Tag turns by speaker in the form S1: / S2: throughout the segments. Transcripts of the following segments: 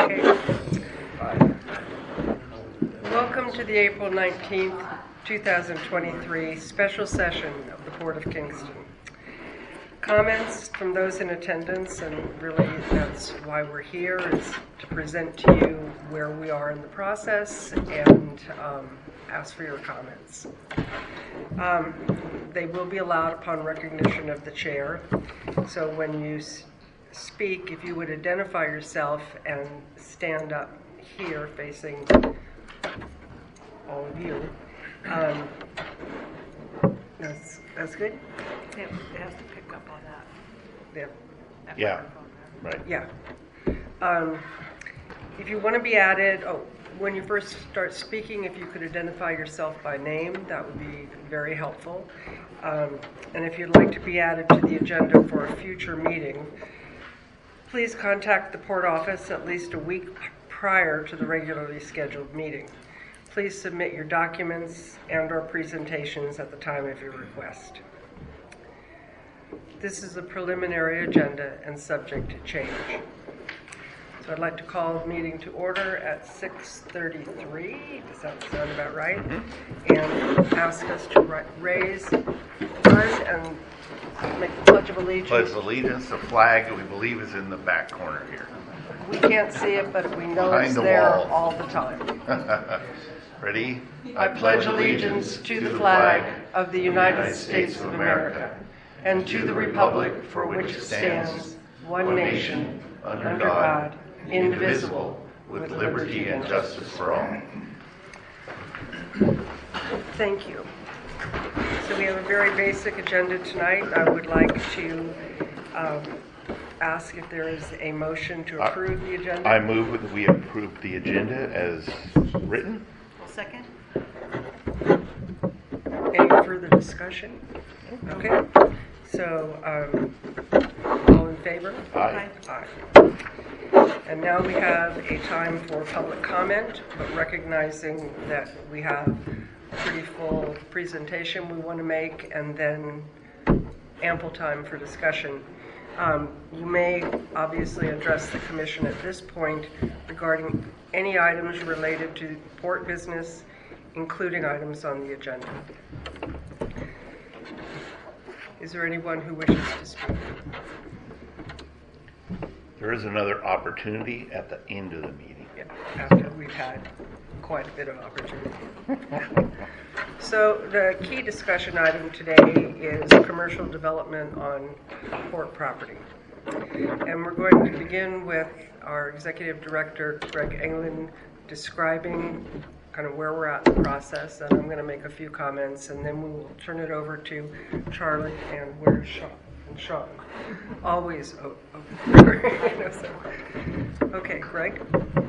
S1: Okay. Welcome to the April 19th, 2023 special session of the Port of Kingston. Comments from those in attendance, and really that's why we're here, is to present to you where we are in the process and ask for your comments. They will be allowed upon recognition of the chair. So when you speak, if you would identify yourself and stand up here facing all of you. That's good?
S2: It has to pick up on that.
S1: Yeah.
S3: Right.
S1: Yeah. If you want to be added, when you first start speaking, if you could identify yourself by name, that would be very helpful. And if you'd like to be added to the agenda for a future meeting, please contact the Port Office at least a week prior to the regularly scheduled meeting. Please submit your documents and/or presentations at the time of your request. This is a preliminary agenda and subject to change. So I'd like to call the meeting to order at 6:33. Does that sound about right? Mm-hmm. And ask us to raise flag and make the Pledge of Allegiance.
S3: Pledge of Allegiance, the flag that we believe is in the back corner here.
S1: We can't see it, but we know
S3: Behind
S1: it's
S3: the
S1: there
S3: wall.
S1: all the time.
S3: Ready?
S1: I pledge allegiance to the flag of the United States of America and to the republic for which it stands, one nation, under God, indivisible, with liberty and justice for all. Thank you. So we have a very basic agenda tonight. I would like to ask if there is a motion to approve the agenda.
S3: I move that we approve the agenda as written.
S2: Second?
S1: Any further discussion? Okay. So, all in favor?
S3: Aye.
S1: Aye. And now we have a time for public comment, but recognizing that we have a pretty full presentation we want to make and then ample time for discussion. You may obviously address the commission at this point regarding any items related to port business, including items on the agenda. Is there anyone who wishes to speak?
S3: There is another opportunity at the end of the meeting.
S1: Yeah, after we've had quite a bit of opportunity. So the key discussion item today is commercial development on port property. And we're going to begin with our Executive Director, Greg England, describing kind of where we're at in the process. And I'm going to make a few comments, and then we will turn it over to Charlie and where's Sean? And Sean. Always over there. Okay, Greg.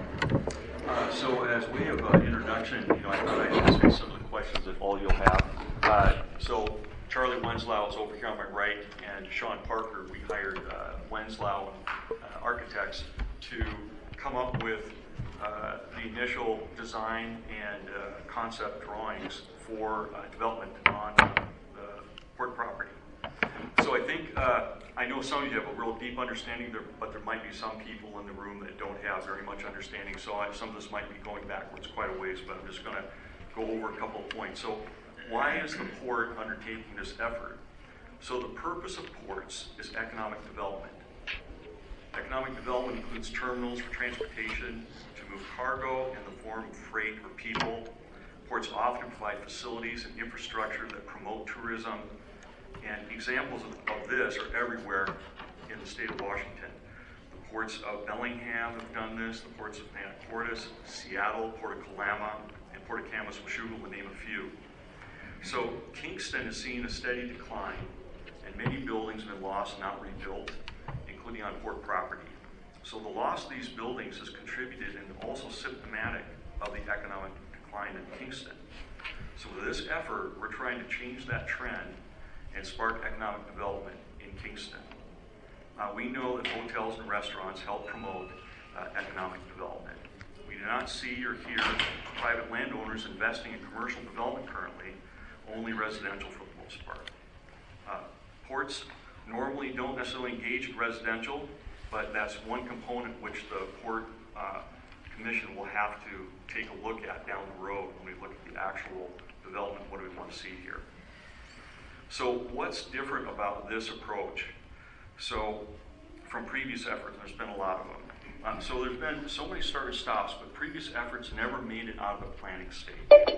S4: So as way of introduction, I thought I'd answer some of the questions that all you'll have. So Charlie Wenslau is over here on my right, and Sean Parker. We hired Wenslau Architects to come up with the initial design and concept drawings for development on the port property. So I think, I know some of you have a real deep understanding there, but there might be some people in the room that don't have very much understanding. So some of this might be going backwards quite a ways, but I'm just going to go over a couple of points. So why is the port undertaking this effort? So the purpose of ports is economic development. Economic development includes terminals for transportation to move cargo in the form of freight or people. Ports often provide facilities and infrastructure that promote tourism. And examples of this are everywhere in the state of Washington. The ports of Bellingham have done this, the ports of Anacortes, Seattle, Port of Kalama, and Port of Kamas-Washougal, to name a few. So Kingston has seen a steady decline, and many buildings have been lost and not rebuilt, including on port property. So the loss of these buildings has contributed and also symptomatic of the economic decline in Kingston. So with this effort, we're trying to change that trend and spark economic development in Kingston. We know that hotels and restaurants help promote economic development. We do not see or hear private landowners investing in commercial development currently, only residential for the most part. Ports normally don't necessarily engage in residential, but that's one component which the port have to take a look at down the road when we look at the actual development. What do we want to see here? So what's different about this approach? So from previous efforts, there's been a lot of them. So there's been so many start and stops, but previous efforts never made it out of the planning stage.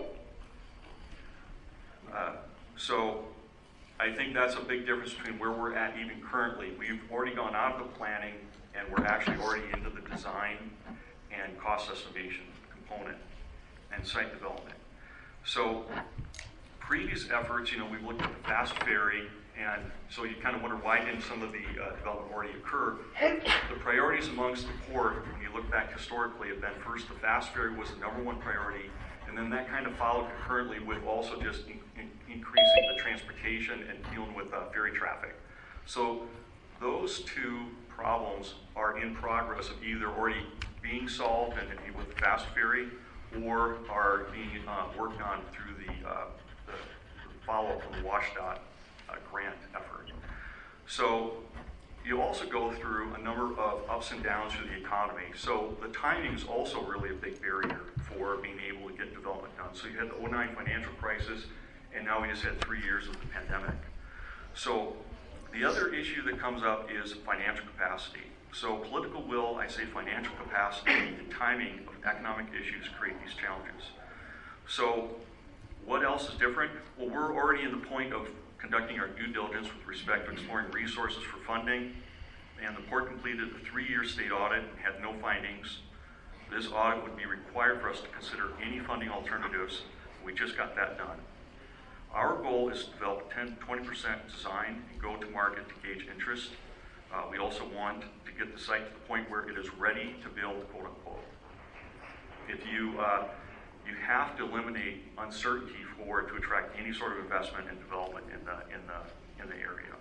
S4: So I think that's a big difference between where we're at even currently. We've already gone out of the planning and we're actually already into the design and cost estimation component and site development. So previous efforts, we've looked at the fast ferry, and so you kind of wonder why didn't some of the development already occur. The priorities amongst the port, when you look back historically, have been first the fast ferry was the #1 priority, and then that kind of followed concurrently with also just increasing the transportation and dealing with ferry traffic. So those two problems are in progress of either already being solved and with the fast ferry, or are being worked on through the follow-up from the WashDOT grant effort. So you also go through a number of ups and downs through the economy. So the timing is also really a big barrier for being able to get development done. So you had the 2009 financial crisis, and now we just had 3 years of the pandemic. So the other issue that comes up is financial capacity. So political will, I say financial capacity, and timing of economic issues create these challenges. So what else is different? Well, we're already in the point of conducting our due diligence with respect to exploring resources for funding, and the port completed a 3-year state audit and had no findings. This audit would be required for us to consider any funding alternatives. We just got that done. Our goal is to develop 10-20% design and go to market to gauge interest. We also want to get the site to the point where it is ready to build, quote unquote. If you have to eliminate uncertainty to attract any sort of investment and development in the area.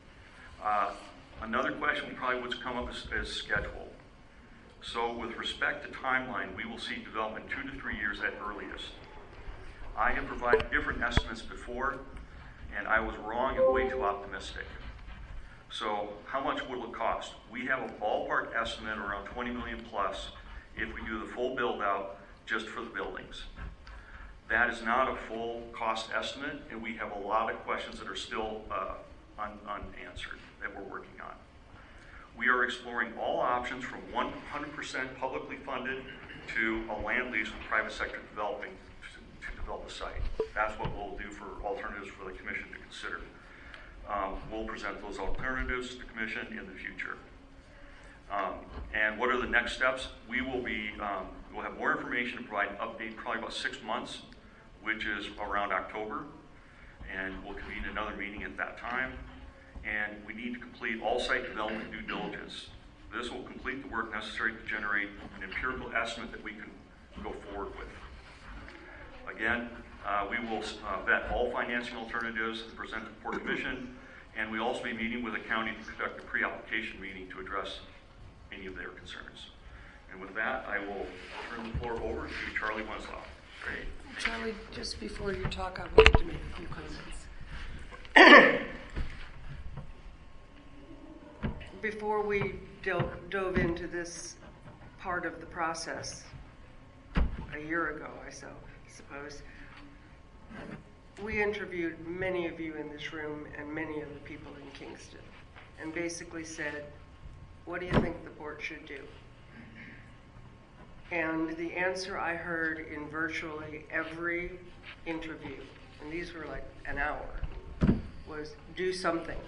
S4: Another question probably would come up is schedule. So with respect to timeline, we will see development 2 to 3 years at earliest. I have provided different estimates before, and I was wrong and way too optimistic. So how much will it cost? We have a ballpark estimate around $20 million plus if we do the full build out just for the buildings. That is not a full cost estimate, and we have a lot of questions that are still unanswered that we're working on. We are exploring all options from 100% publicly funded to a land lease with private sector developing to develop a site. That's what we'll do for alternatives for the commission to consider. We'll present those alternatives to the commission in the future. And what are the next steps? We will be, we'll have more information to provide an update probably about 6 months, which is around October, and we'll convene another meeting at that time. And we need to complete all site development due diligence. This will complete the work necessary to generate an empirical estimate that we can go forward with. Again, we will vet all financing alternatives and present to the Port Commission, and we'll also be meeting with the county to conduct a pre-application meeting to address any of their concerns. And with that, I will turn the floor over to Charlie Winslow. Great.
S1: Charlie, just before you talk, I wanted to make a few comments. Before we dove into this part of the process, a year ago, I suppose, we interviewed many of you in this room and many of the people in Kingston, and basically said, what do you think the port should do? And the answer I heard in virtually every interview, and these were like an hour, was do something.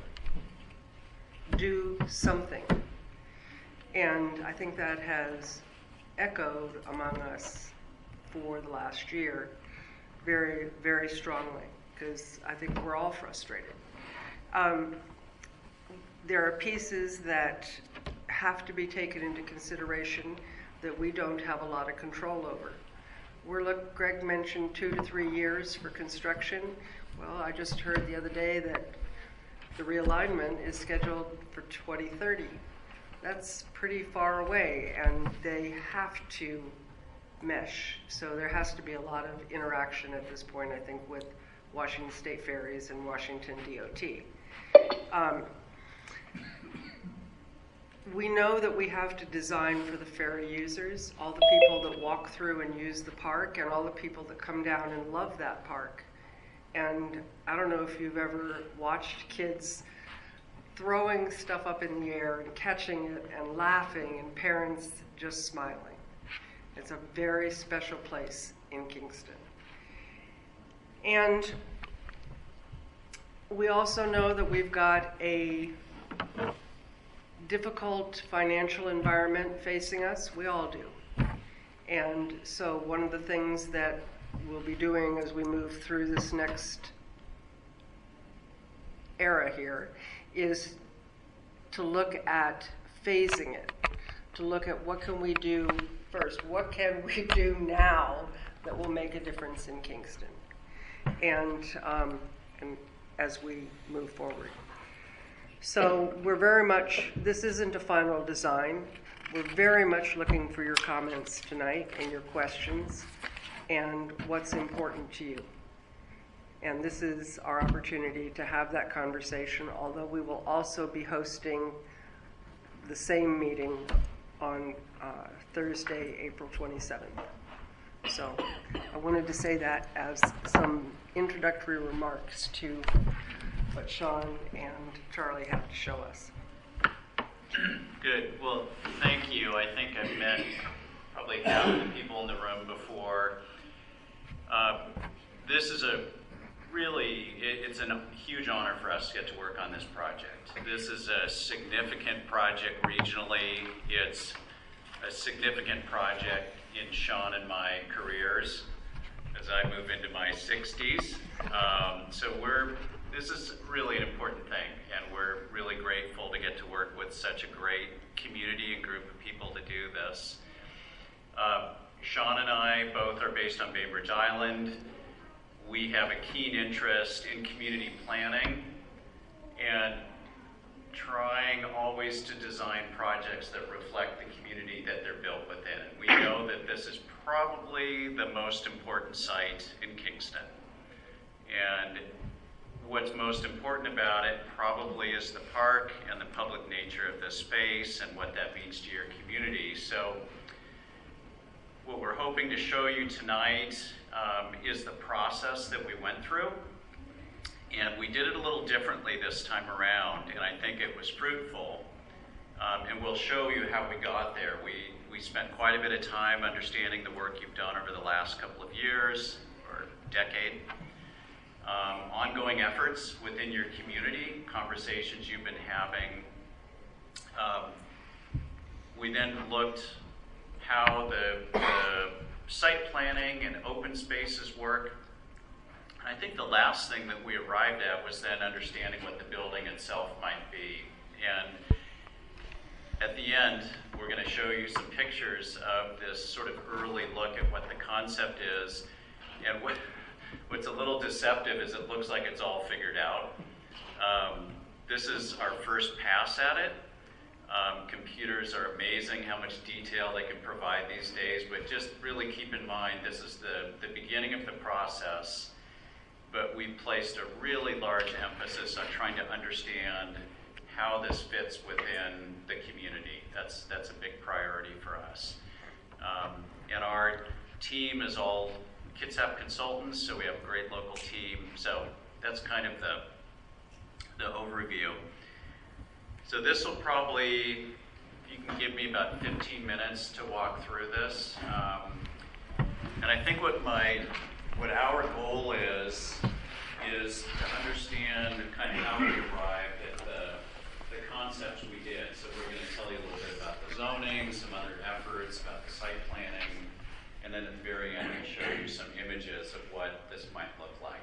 S1: Do something. And I think that has echoed among us for the last year very, very strongly, because I think we're all frustrated. There are pieces that have to be taken into consideration that we don't have a lot of control over. Greg mentioned 2 to 3 years for construction. Well, I just heard the other day that the realignment is scheduled for 2030. That's pretty far away, and they have to mesh. So there has to be a lot of interaction at this point, I think, with Washington State Ferries and Washington DOT. we know that we have to design for the ferry users, all the people that walk through and use the park, and all the people that come down and love that park. And I don't know if you've ever watched kids throwing stuff up in the air and catching it and laughing, and parents just smiling. It's a very special place in Kingston. And we also know that we've got a difficult financial environment facing us. We all do. And so one of the things that we'll be doing as we move through this next era here is to look at phasing it, to look at what can we do first, what can we do now that will make a difference in Kingston, and as we move forward. So we're very much, this isn't a final design. We're very much looking for your comments tonight and your questions and what's important to you. And this is our opportunity to have that conversation, although we will also be hosting the same meeting on Thursday, April 27th. So I wanted to say that as some introductory remarks to what Sean and Charlie have to show us.
S5: Good. Well, thank you. I think I've met probably half of the people in the room before. This is it's a huge honor for us to get to work on this project. This is a significant project regionally. It's a significant project in Sean and my careers as I move into my 60s. So this is really an important thing, and we're really grateful to get to work with such a great community and group of people to do this. Sean and I both are based on Bainbridge Island. We have a keen interest in community planning and trying always to design projects that reflect the community that they're built within. And we know that this is probably the most important site in Kingston. And what's most important about it probably is the park and the public nature of the space and what that means to your community. So what we're hoping to show you tonight is the process that we went through. And we did it a little differently this time around, and I think it was fruitful. And we'll show you how we got there. We spent quite a bit of time understanding the work you've done over the last couple of years or decade. Ongoing efforts within your community, conversations you've been having. We then looked how the site planning and open spaces work. I think the last thing that we arrived at was then understanding what the building itself might be. And at the end, we're going to show you some pictures of this sort of early look at what the concept is. And what's a little deceptive is it looks like it's all figured out. This is our first pass at it. Computers are amazing how much detail they can provide these days, but just really keep in mind this is the beginning of the process. But we placed a really large emphasis on trying to understand how this fits within the community. That's a big priority for us. And our team is all Kitsap consultants, so we have a great local team. So that's kind of the overview. So this will probably, if you can give me about 15 minutes to walk through this. And I think what our goal is to understand kind of how we arrived at the concepts we did. So we're going to tell you a little bit about the zoning, some other efforts, about the site planning, and then at the very end we'll show you some images of what this might look like.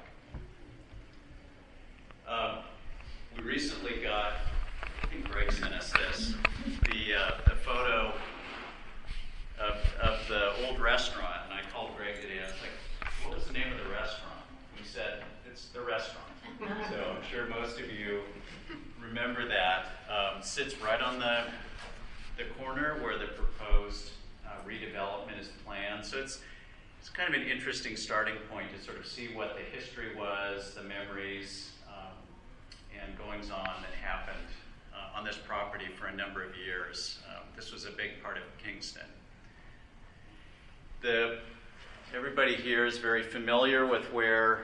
S5: We recently got, I think Greg sent us this, the photo of the old restaurant, and I called Greg today and I was like, what was the name of the restaurant? He said, it's the restaurant. So I'm sure most of you remember that. Sits right on the corner where the proposed redevelopment is planned. So it's kind of an interesting starting point to sort of see what the history was, the memories, and goings-on that happened on this property for a number of years. This was a big part of Kingston. Everybody here is very familiar with where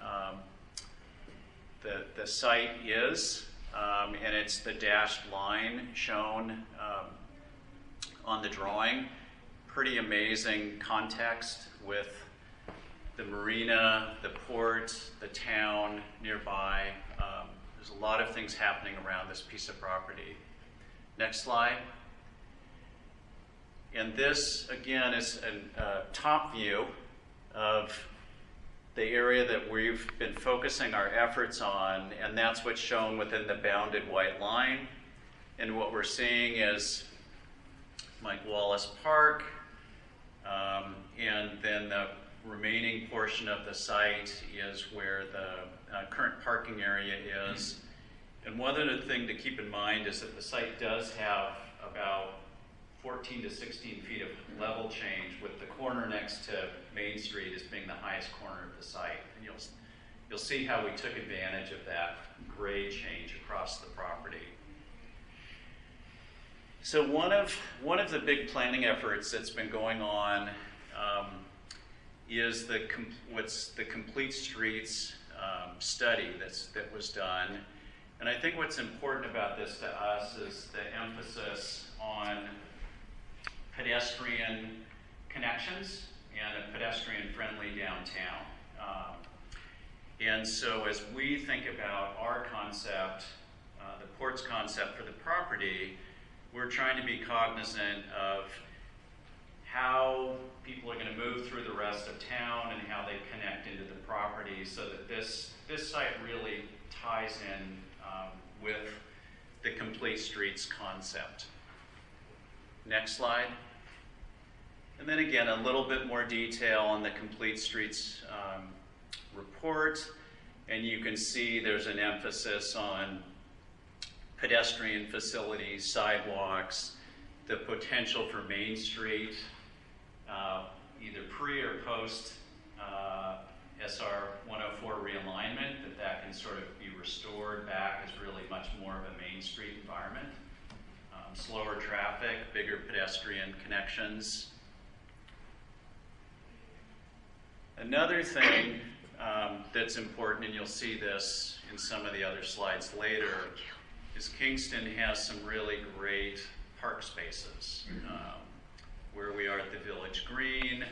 S5: the site is, and it's the dashed line shown on the drawing. Pretty amazing context with the marina, the port, the town nearby. There's a lot of things happening around this piece of property. Next slide. And this, again, is a top view of the area that we've been focusing our efforts on, and that's what's shown within the bounded white line. And what we're seeing is Mike Wallace Park, and then the remaining portion of the site is where the current parking area is. And one other thing to keep in mind is that the site does have about 14 to 16 feet of level change, with the corner next to Main Street as being the highest corner of the site. And you'll see how we took advantage of that grade change across the property. So one of the big planning efforts that's been going on is what's the Complete Streets study that was done. And I think what's important about this to us is the emphasis on pedestrian connections and a pedestrian-friendly downtown. And so as we think about our concept, the port's concept for the property, we're trying to be cognizant of how people are going to move through the rest of town and how they connect into the property, so that this site really ties in with the Complete Streets concept. Next slide. And then again, a little bit more detail on the Complete Streets report. And you can see there's an emphasis on pedestrian facilities, sidewalks, the potential for Main Street, either pre or post SR 104 realignment, that can sort of be restored back as really much more of a Main Street environment. Slower traffic, bigger pedestrian connections. Another thing that's important, and you'll see this in some of the other slides later, is Kingston has some really great park spaces. Where we are at the Village Green,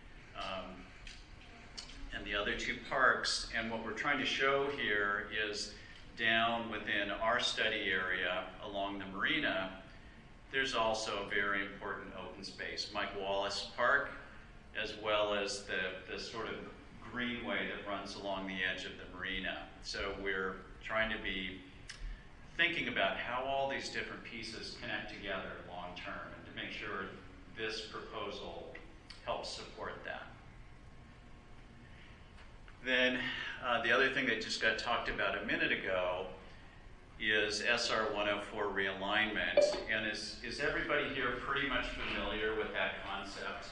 S5: and the other two parks. And what we're trying to show here is down within our study area along the marina, there's also a very important open space, Mike Wallace Park, as well as the sort of greenway that runs along the edge of the marina. So we're trying to be thinking about how all these different pieces connect together long term, and to make sure this proposal helps support that. Then the other thing that just got talked about a minute ago is SR 104 realignment. And is everybody here pretty much familiar with that concept?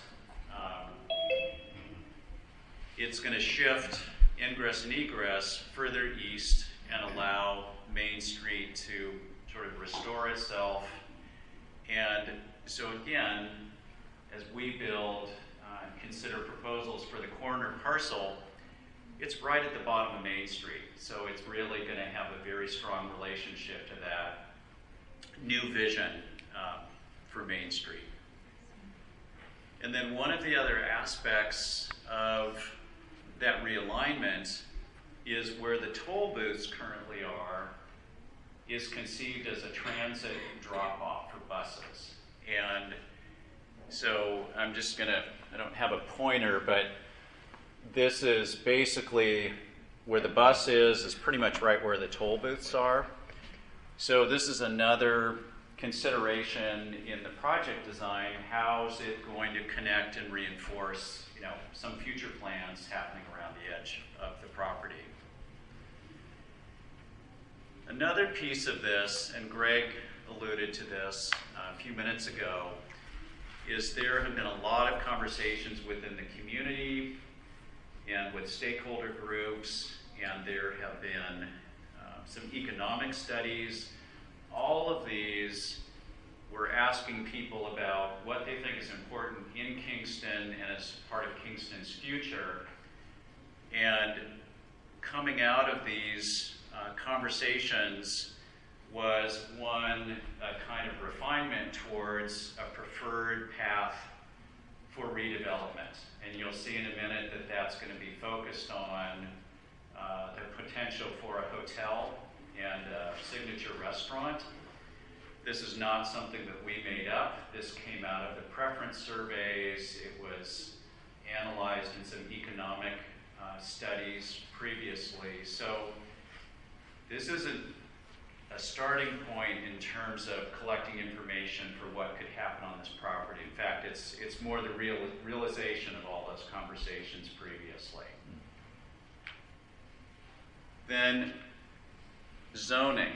S5: It's going to shift ingress and egress further east and allow Main Street to sort of restore itself. And so again, as we build and consider proposals for the corner parcel, it's right at the bottom of Main Street. So it's really going to have a very strong relationship to that new vision for Main Street. And then one of the other aspects of that realignment is where the toll booths currently are, is conceived as a transit drop-off for buses. And so I'm just gonna, I don't have a pointer, but this is basically where the bus is pretty much right where the toll booths are. So this is another consideration in the project design. How's it going to connect and reinforce, some future plans happening around the edge of the property? Another piece of this, and Greg alluded to this a few minutes ago, is there have been a lot of conversations within the community and with stakeholder groups, and there have been some economic studies all of these, we're asking people about what they think is important in Kingston and as part of Kingston's future. And coming out of these conversations was one, a kind of refinement towards a preferred path for redevelopment. And you'll see in a minute that that's going to be focused on the potential for a hotel and a signature restaurant. This is not something that we made up. This came out of the preference surveys. It was analyzed in some economic studies previously. So this isn't a starting point in terms of collecting information for what could happen on this property. In fact, it's more the realization of all those conversations previously. Then zoning.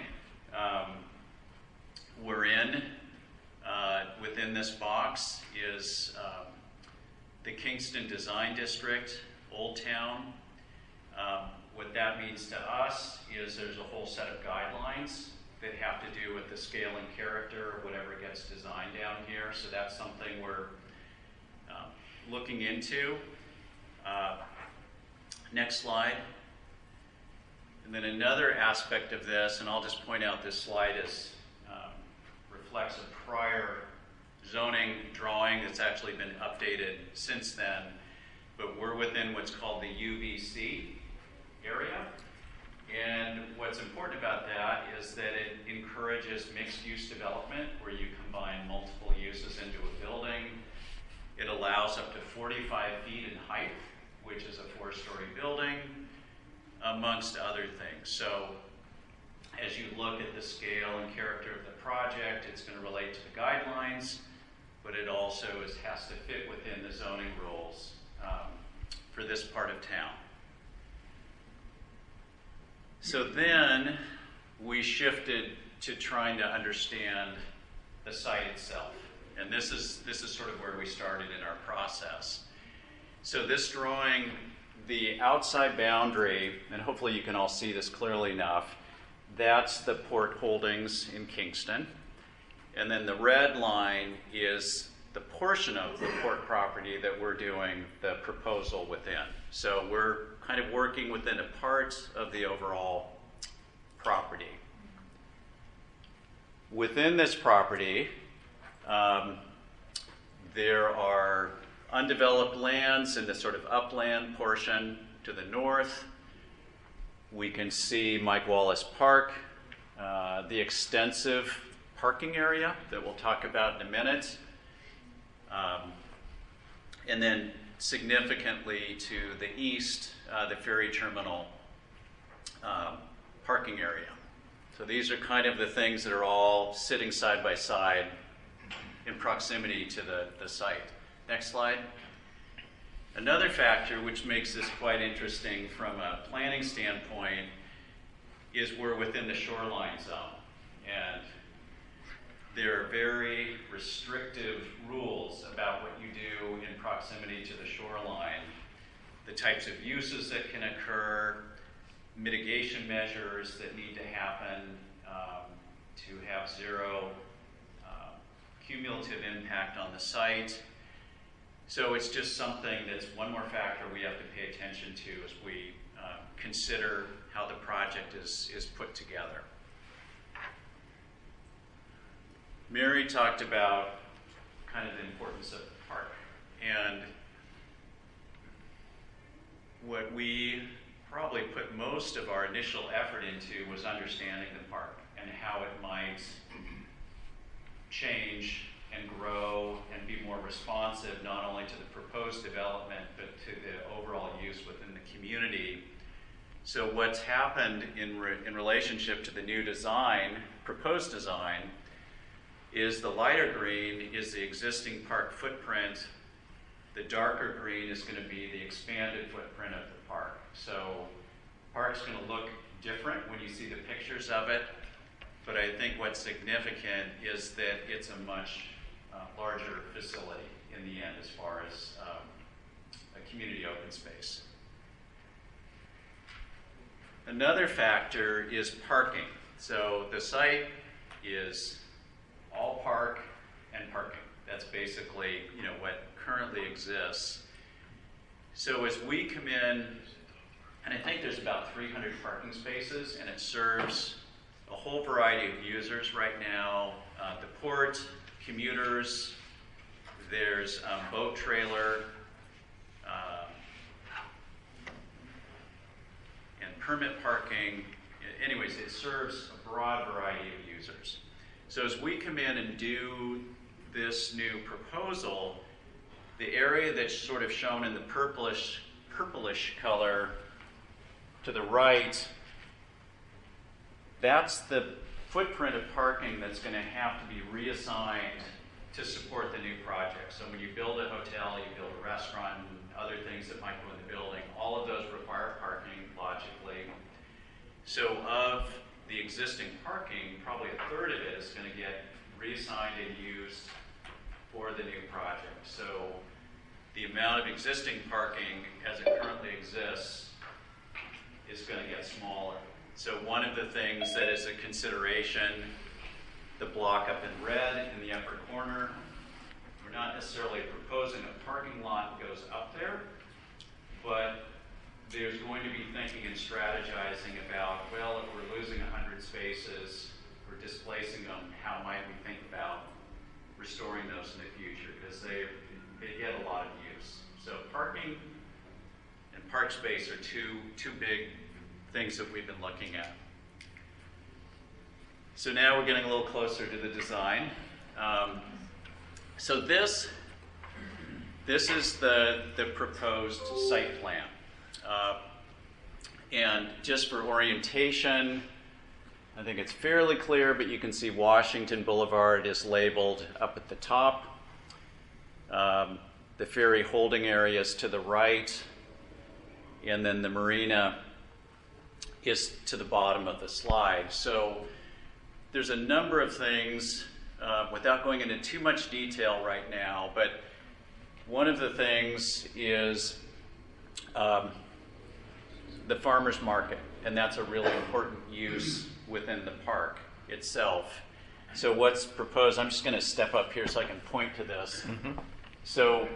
S5: We're in, within this box is the Kingston Design District, Old Town. What that means to us is there's a whole set of guidelines that have to do with the scale and character of whatever gets designed down here. So that's something we're looking into. Next slide. And then another aspect of this, and I'll just point out this slide reflects a prior zoning drawing that's actually been updated since then, but we're within what's called the UBC area. And what's important about that is that it encourages mixed-use development where you combine multiple uses into a building. It allows up to 45 feet in height, which is a 4-story building, amongst other things. So as you look at the scale and character of the project, it's going to relate to the guidelines, but it also has to fit within the zoning rules for this part of town. So then we shifted to trying to understand the site itself. And this is sort of where we started in our process. So this drawing, the outside boundary, and hopefully you can all see this clearly enough, that's the Port Holdings in Kingston. And then the red line is the portion of the Port property that we're doing the proposal within. So we're kind of working within a part of the overall property. Within this property, there are undeveloped lands in the sort of upland portion to the north. We can see Mike Wallace Park, the extensive parking area that we'll talk about in a minute, and then significantly to the east, the ferry terminal parking area. So these are kind of the things that are all sitting side by side in proximity to the site. Next slide. Another factor which makes this quite interesting from a planning standpoint is we're within the shoreline zone. And there are very restrictive rules about what you do in proximity to the shoreline, the types of uses that can occur, mitigation measures that need to happen to have zero cumulative impact on the site. So it's just something that's one more factor we have to pay attention to as we consider how the project is put together. Mary talked about kind of the importance of the park. And what we probably put most of our initial effort into was understanding the park and how it might change and grow and be more responsive not only to the proposed development but to the overall use within the community. So what's happened in relationship to the new design, proposed design, is the lighter green is the existing park footprint. The darker green is going to be the expanded footprint of the park. So the park's going to look different when you see the pictures of it, but I think what's significant is that it's a much larger facility in the end as far as a community open space. Another factor is parking. So the site is all park and parking. That's basically, what currently exists. So as we come in, and I think there's about 300 parking spaces, and it serves a whole variety of users right now. The port, commuters, there's boat trailer, and permit parking. Anyways, it serves a broad variety of users. So as we come in and do this new proposal, the area that's sort of shown in the purplish color to the right, that's the footprint of parking that's going to have to be reassigned to support the new project. So when you build a hotel, you build a restaurant, and other things that might go in the building, all of those require parking logically. So of the existing parking, probably a third of it is going to get reassigned and used for the new project. So the amount of existing parking as it currently exists is going to get smaller. So one of the things that is a consideration, the block up in red in the upper corner, we're not necessarily proposing a parking lot goes up there, but there's going to be thinking and strategizing about, well, if we're losing 100 spaces, we're displacing them, how might we think about restoring those in the future, because they get a lot of use. So parking and park space are two big things that we've been looking at. So now we're getting a little closer to the design. So this is the proposed site plan. And just for orientation, I think it's fairly clear, but you can see Washington Boulevard is labeled up at the top. The ferry holding area is to the right, and then the marina is to the bottom of the slide. So there's a number of things, without going into too much detail right now, but one of the things is the farmer's market, and that's a really important use within the park itself. So what's proposed, I'm just going to step up here so I can point to this. Mm-hmm. So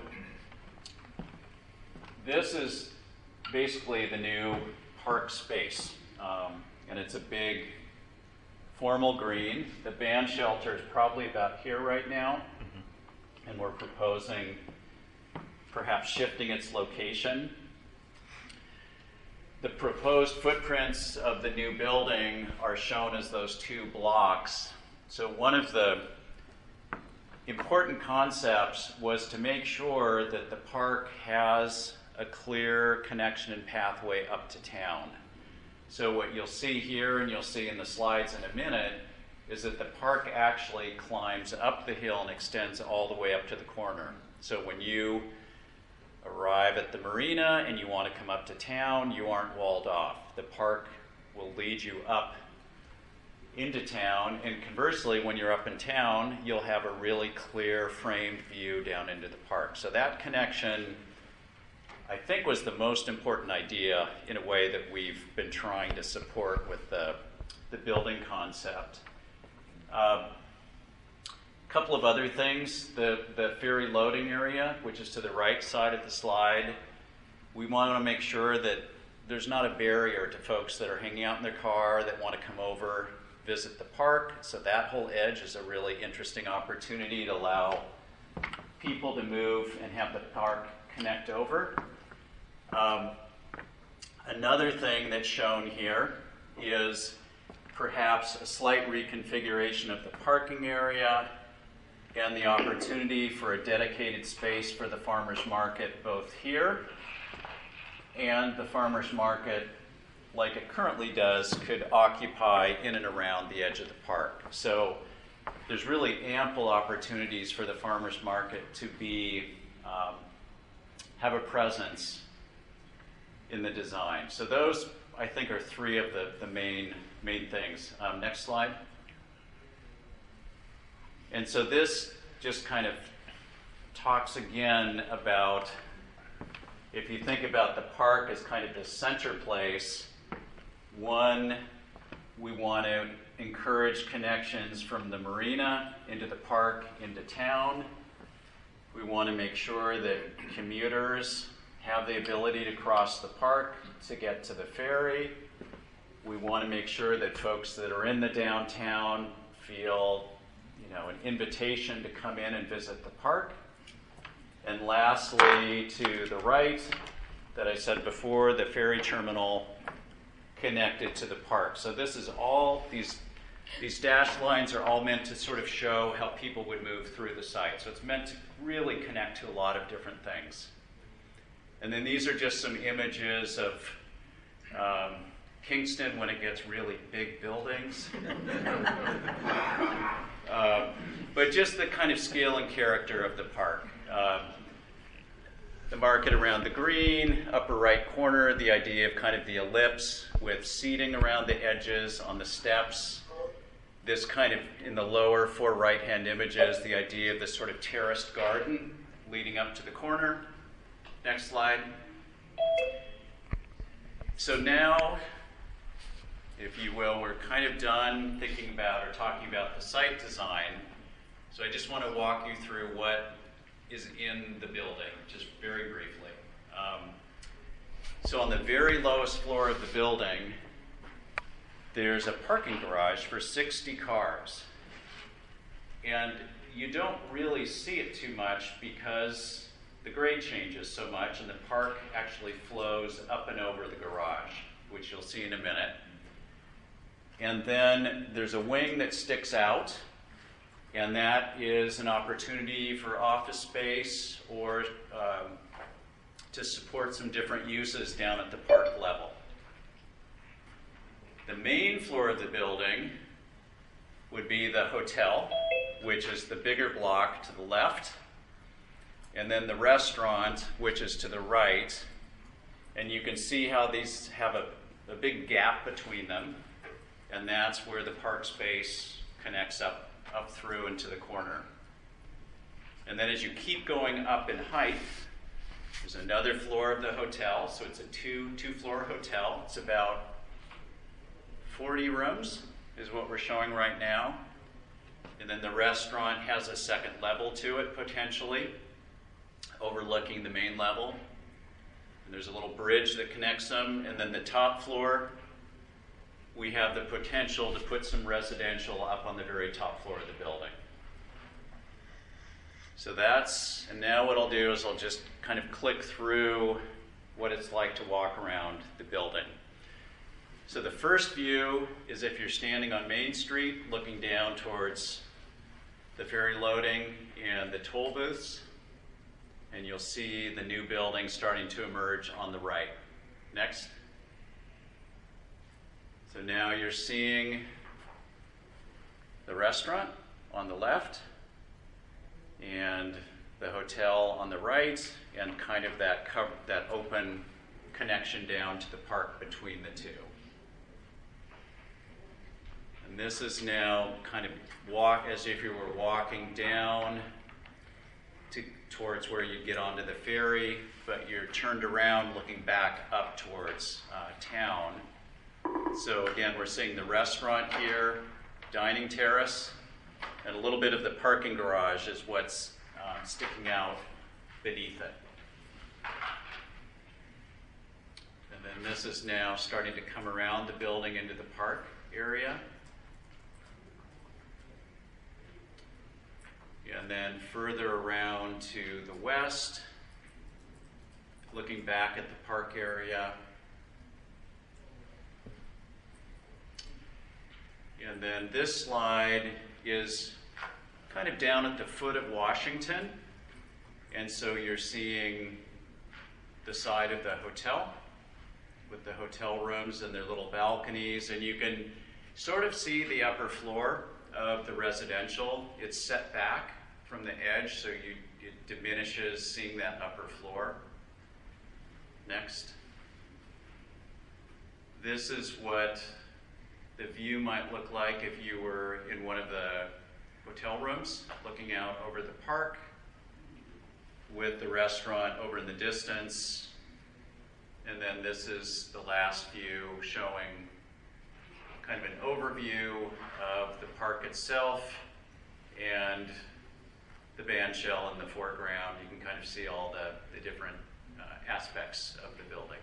S5: this is basically the new park space, and it's a big formal green. The band shelter is probably about here right now, mm-hmm. and we're proposing perhaps shifting its location. The proposed footprints of the new building are shown as those two blocks. So one of the important concepts was to make sure that the park has a clear connection and pathway up to town. So what you'll see here, and you'll see in the slides in a minute, is that the park actually climbs up the hill and extends all the way up to the corner. So when you arrive at the marina and you want to come up to town, you aren't walled off. The park will lead you up into town, and conversely, when you're up in town, you'll have a really clear framed view down into the park. So that connection, I think, was the most important idea in a way that we've been trying to support with the building concept. Couple of other things, the ferry loading area, which is to the right side of the slide, we want to make sure that there's not a barrier to folks that are hanging out in their car that want to come over, visit the park. So that whole edge is a really interesting opportunity to allow people to move and have the park connect over. Another thing that's shown here is perhaps a slight reconfiguration of the parking area and the opportunity for a dedicated space for the farmers market both here and the farmers market, like it currently does, could occupy in and around the edge of the park. So there's really ample opportunities for the farmers market to be have a presence in the design. So those, I think, are three of the main things. Next slide. And so this just kind of talks again about, if you think about the park as kind of the center place, one We want to encourage connections from the marina into the park, into town. We want to make sure that commuters have the ability to cross the park to get to the ferry. We want to make sure that folks that are in the downtown feel, an invitation to come in and visit the park. And lastly, to the right, that I said before, the ferry terminal connected to the park. So this is all, these dashed lines are all meant to sort of show how people would move through the site. So it's meant to really connect to a lot of different things. And then these are just some images of Kingston when it gets really big buildings. But just the kind of scale and character of the park. The market around the green, upper right corner, the idea of kind of the ellipse with seating around the edges on the steps. This kind of, in the lower 4 right-hand images, the idea of this sort of terraced garden leading up to the corner. Next slide. So now, if you will, we're kind of done thinking about or talking about the site design. So I just want to walk you through what is in the building, just very briefly. So on the very lowest floor of the building, there's a parking garage for 60 cars. And you don't really see it too much because the grade changes so much and the park actually flows up and over the garage, which you'll see in a minute. And then there's a wing that sticks out, and that is an opportunity for office space or to support some different uses down at the park level. The main floor of the building would be the hotel, which is the bigger block to the left, and then the restaurant, which is to the right. And you can see how these have a big gap between them, and that's where the park space connects up through into the corner. And then as you keep going up in height, there's another floor of the hotel. So it's a two-floor hotel. It's about 40 rooms is what we're showing right now. And then the restaurant has a second level to it, potentially, overlooking the main level. And there's a little bridge that connects them. And then the top floor, we have the potential to put some residential up on the very top floor of the building. So and now what I'll do is I'll just kind of click through what it's like to walk around the building. So the first view is if you're standing on Main Street looking down towards the ferry loading and the toll booths, and you'll see the new building starting to emerge on the right. Next. So now you're seeing the restaurant on the left and the hotel on the right, and kind of that open connection down to the park between the two. And this is now kind of as if you were walking down towards where you get onto the ferry, but you're turned around looking back up towards town. So again, we're seeing the restaurant here, dining terrace, and a little bit of the parking garage is what's sticking out beneath it. And then this is now starting to come around the building into the park area. And then further around to the west, looking back at the park area. And then this slide is kind of down at the foot of Washington. And so you're seeing the side of the hotel with the hotel rooms and their little balconies. And you can sort of see the upper floor of the residential. It's set back from the edge, so it diminishes seeing that upper floor. Next. This is what the view might look like if you were in one of the hotel rooms looking out over the park with the restaurant over in the distance. And then this is the last view showing kind of an overview of the park itself and the band shell in the foreground. You can kind of see all the different aspects of the building.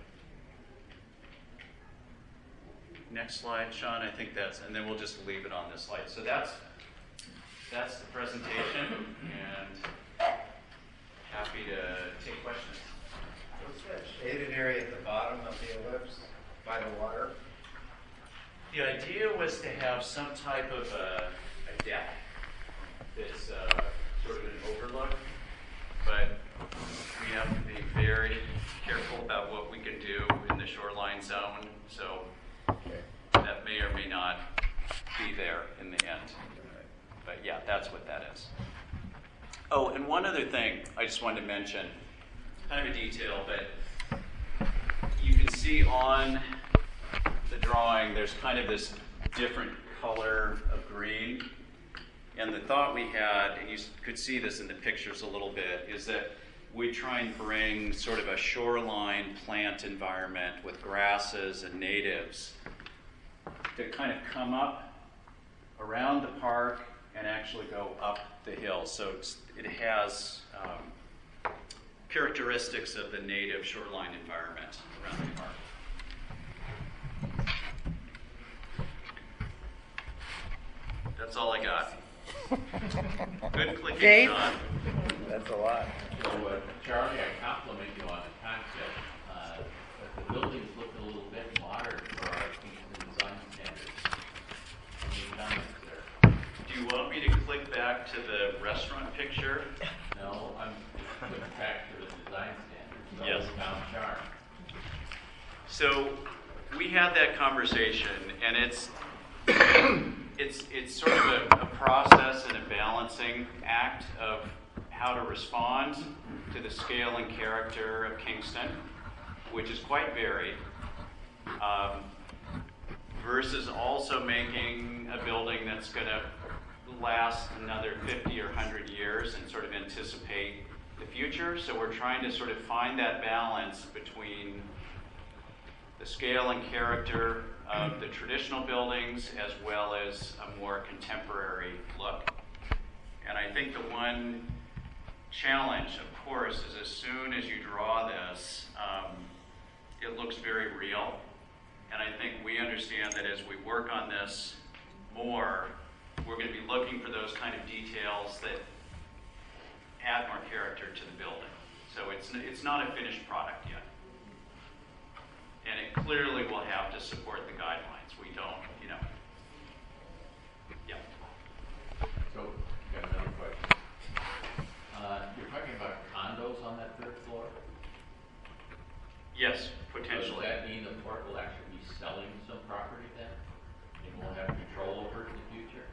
S5: Next slide, Sean. I think that's, and then we'll just leave it on this slide. So that's the presentation, and happy to take questions.
S6: What's that shaded area at the bottom of the ellipse by the water?
S5: The idea was to have some type of a deck that's sort of an overlook, but we have to be very careful about what we can do in the shoreline zone, so that may or may not be there in the end. But yeah, that's what that is. Oh, and one other thing I just wanted to mention, kind of a detail, but you can see on the drawing there's kind of this different color of green. And the thought we had, and you could see this in the pictures a little bit, is that we try and bring sort of a shoreline plant environment with grasses and natives to kind of come up around the park and actually go up the hill. So it has characteristics of the native shoreline environment around the park. That's all I got. Good clicking,
S1: Dave?
S5: Sean.
S6: That's a lot.
S7: So, Charlie, I compliment you on the concept, but the buildings look a little bit modern for our Kingston design standards. Any comments there?
S5: Do you want me to click back to the restaurant picture?
S7: No, I'm looking back to the design standards.
S5: Yes.
S7: Town charm.
S5: So we had that conversation, and it's sort of a process and a balancing act of how to respond to the scale and character of Kingston, which is quite varied, versus also making a building that's going to last another 50 or 100 years and sort of anticipate the future. So we're trying to sort of find that balance between the scale and character of the traditional buildings as well as a more contemporary look. And I think the one challenge, of course, is as soon as you draw this, it looks very real. And I think we understand that as we work on this more, we're going to be looking for those kind of details that add more character to the building. So it's not a finished product yet. And it clearly will have to support the guidelines. We don't, yeah.
S7: So, got another question. You're talking about condos on that third floor?
S5: Yes,
S7: Does
S5: potentially.
S7: that mean the port will actually be selling some property then? And we'll have control over it in the future?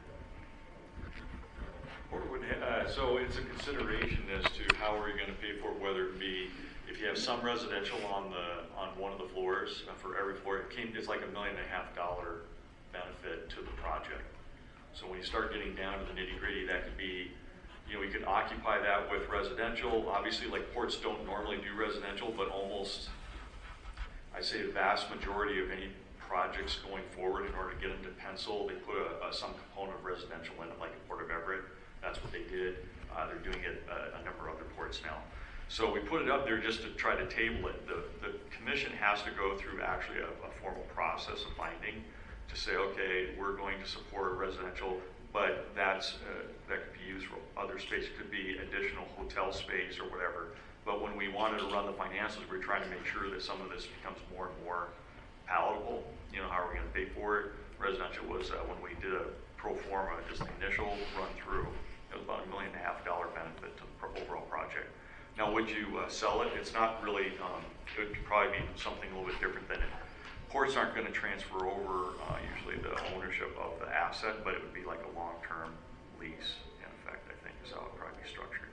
S4: So it's a consideration as to how are you going to pay for it, whether it be if you have some residential on one of the floors, for every floor, it's like $1.5 million benefit to the project. So when you start getting down to the nitty gritty, that could be, you could occupy that with residential. Obviously, like ports don't normally do residential, but almost, I say the vast majority of any projects going forward, in order to get them to pencil, they put some component of residential in it, like at Port of Everett. That's what they did. They're doing it a number of other ports now. So we put it up there just to try to table it. The commission has to go through actually a formal process of finding to say, okay, we're going to support residential, but that could be used for other space. It could be additional hotel space or whatever. But when we wanted to run the finances, we were trying to make sure that some of this becomes more and more palatable. How are we going to pay for it? Residential was, when we did a pro forma, just the initial run through, it was about $1.5 million benefit to the overall project. Now, would you sell it? It's not really, it would probably be something a little bit different than it. Ports aren't going to transfer over usually the ownership of the asset, but it would be like a long-term lease, in effect, I think, is how it would probably be structured.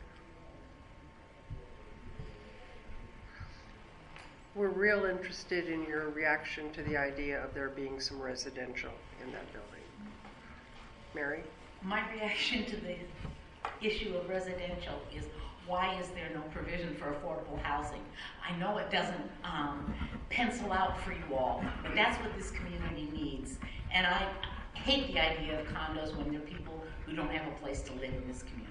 S1: We're real interested in your reaction to the idea of there being some residential in that building. Mary?
S8: My reaction to the issue of residential is why is there no provision for affordable housing? I know it doesn't pencil out for you all, but that's what this community needs. And I hate the idea of condos when there are people who don't have a place to live in this community.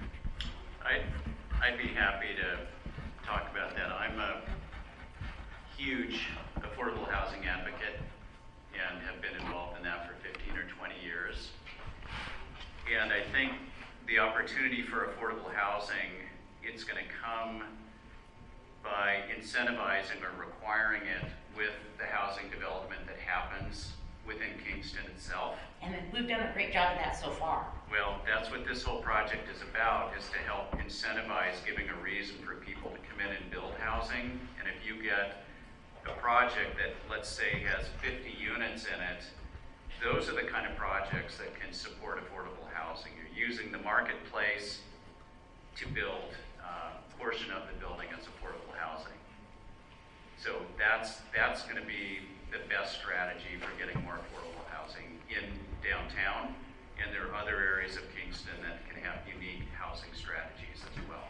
S5: I'd be happy to talk about that. I'm a huge affordable housing advocate and have been involved in that for 15 or 20 years. And I think the opportunity for affordable housing, it's going to come by incentivizing or requiring it with the housing development that happens within Kingston itself.
S8: And we've done a great job of that so far.
S5: Well, that's what this whole project is about, is to help incentivize giving a reason for people to come in and build housing. And if you get a project that, let's say, has 50 units in it, those are the kind of projects that can support affordable housing. You're using the marketplace to build a portion of the building as affordable housing. So that's going to be the best strategy for getting more affordable housing in downtown. And there are other areas of Kingston that can have unique housing strategies as well.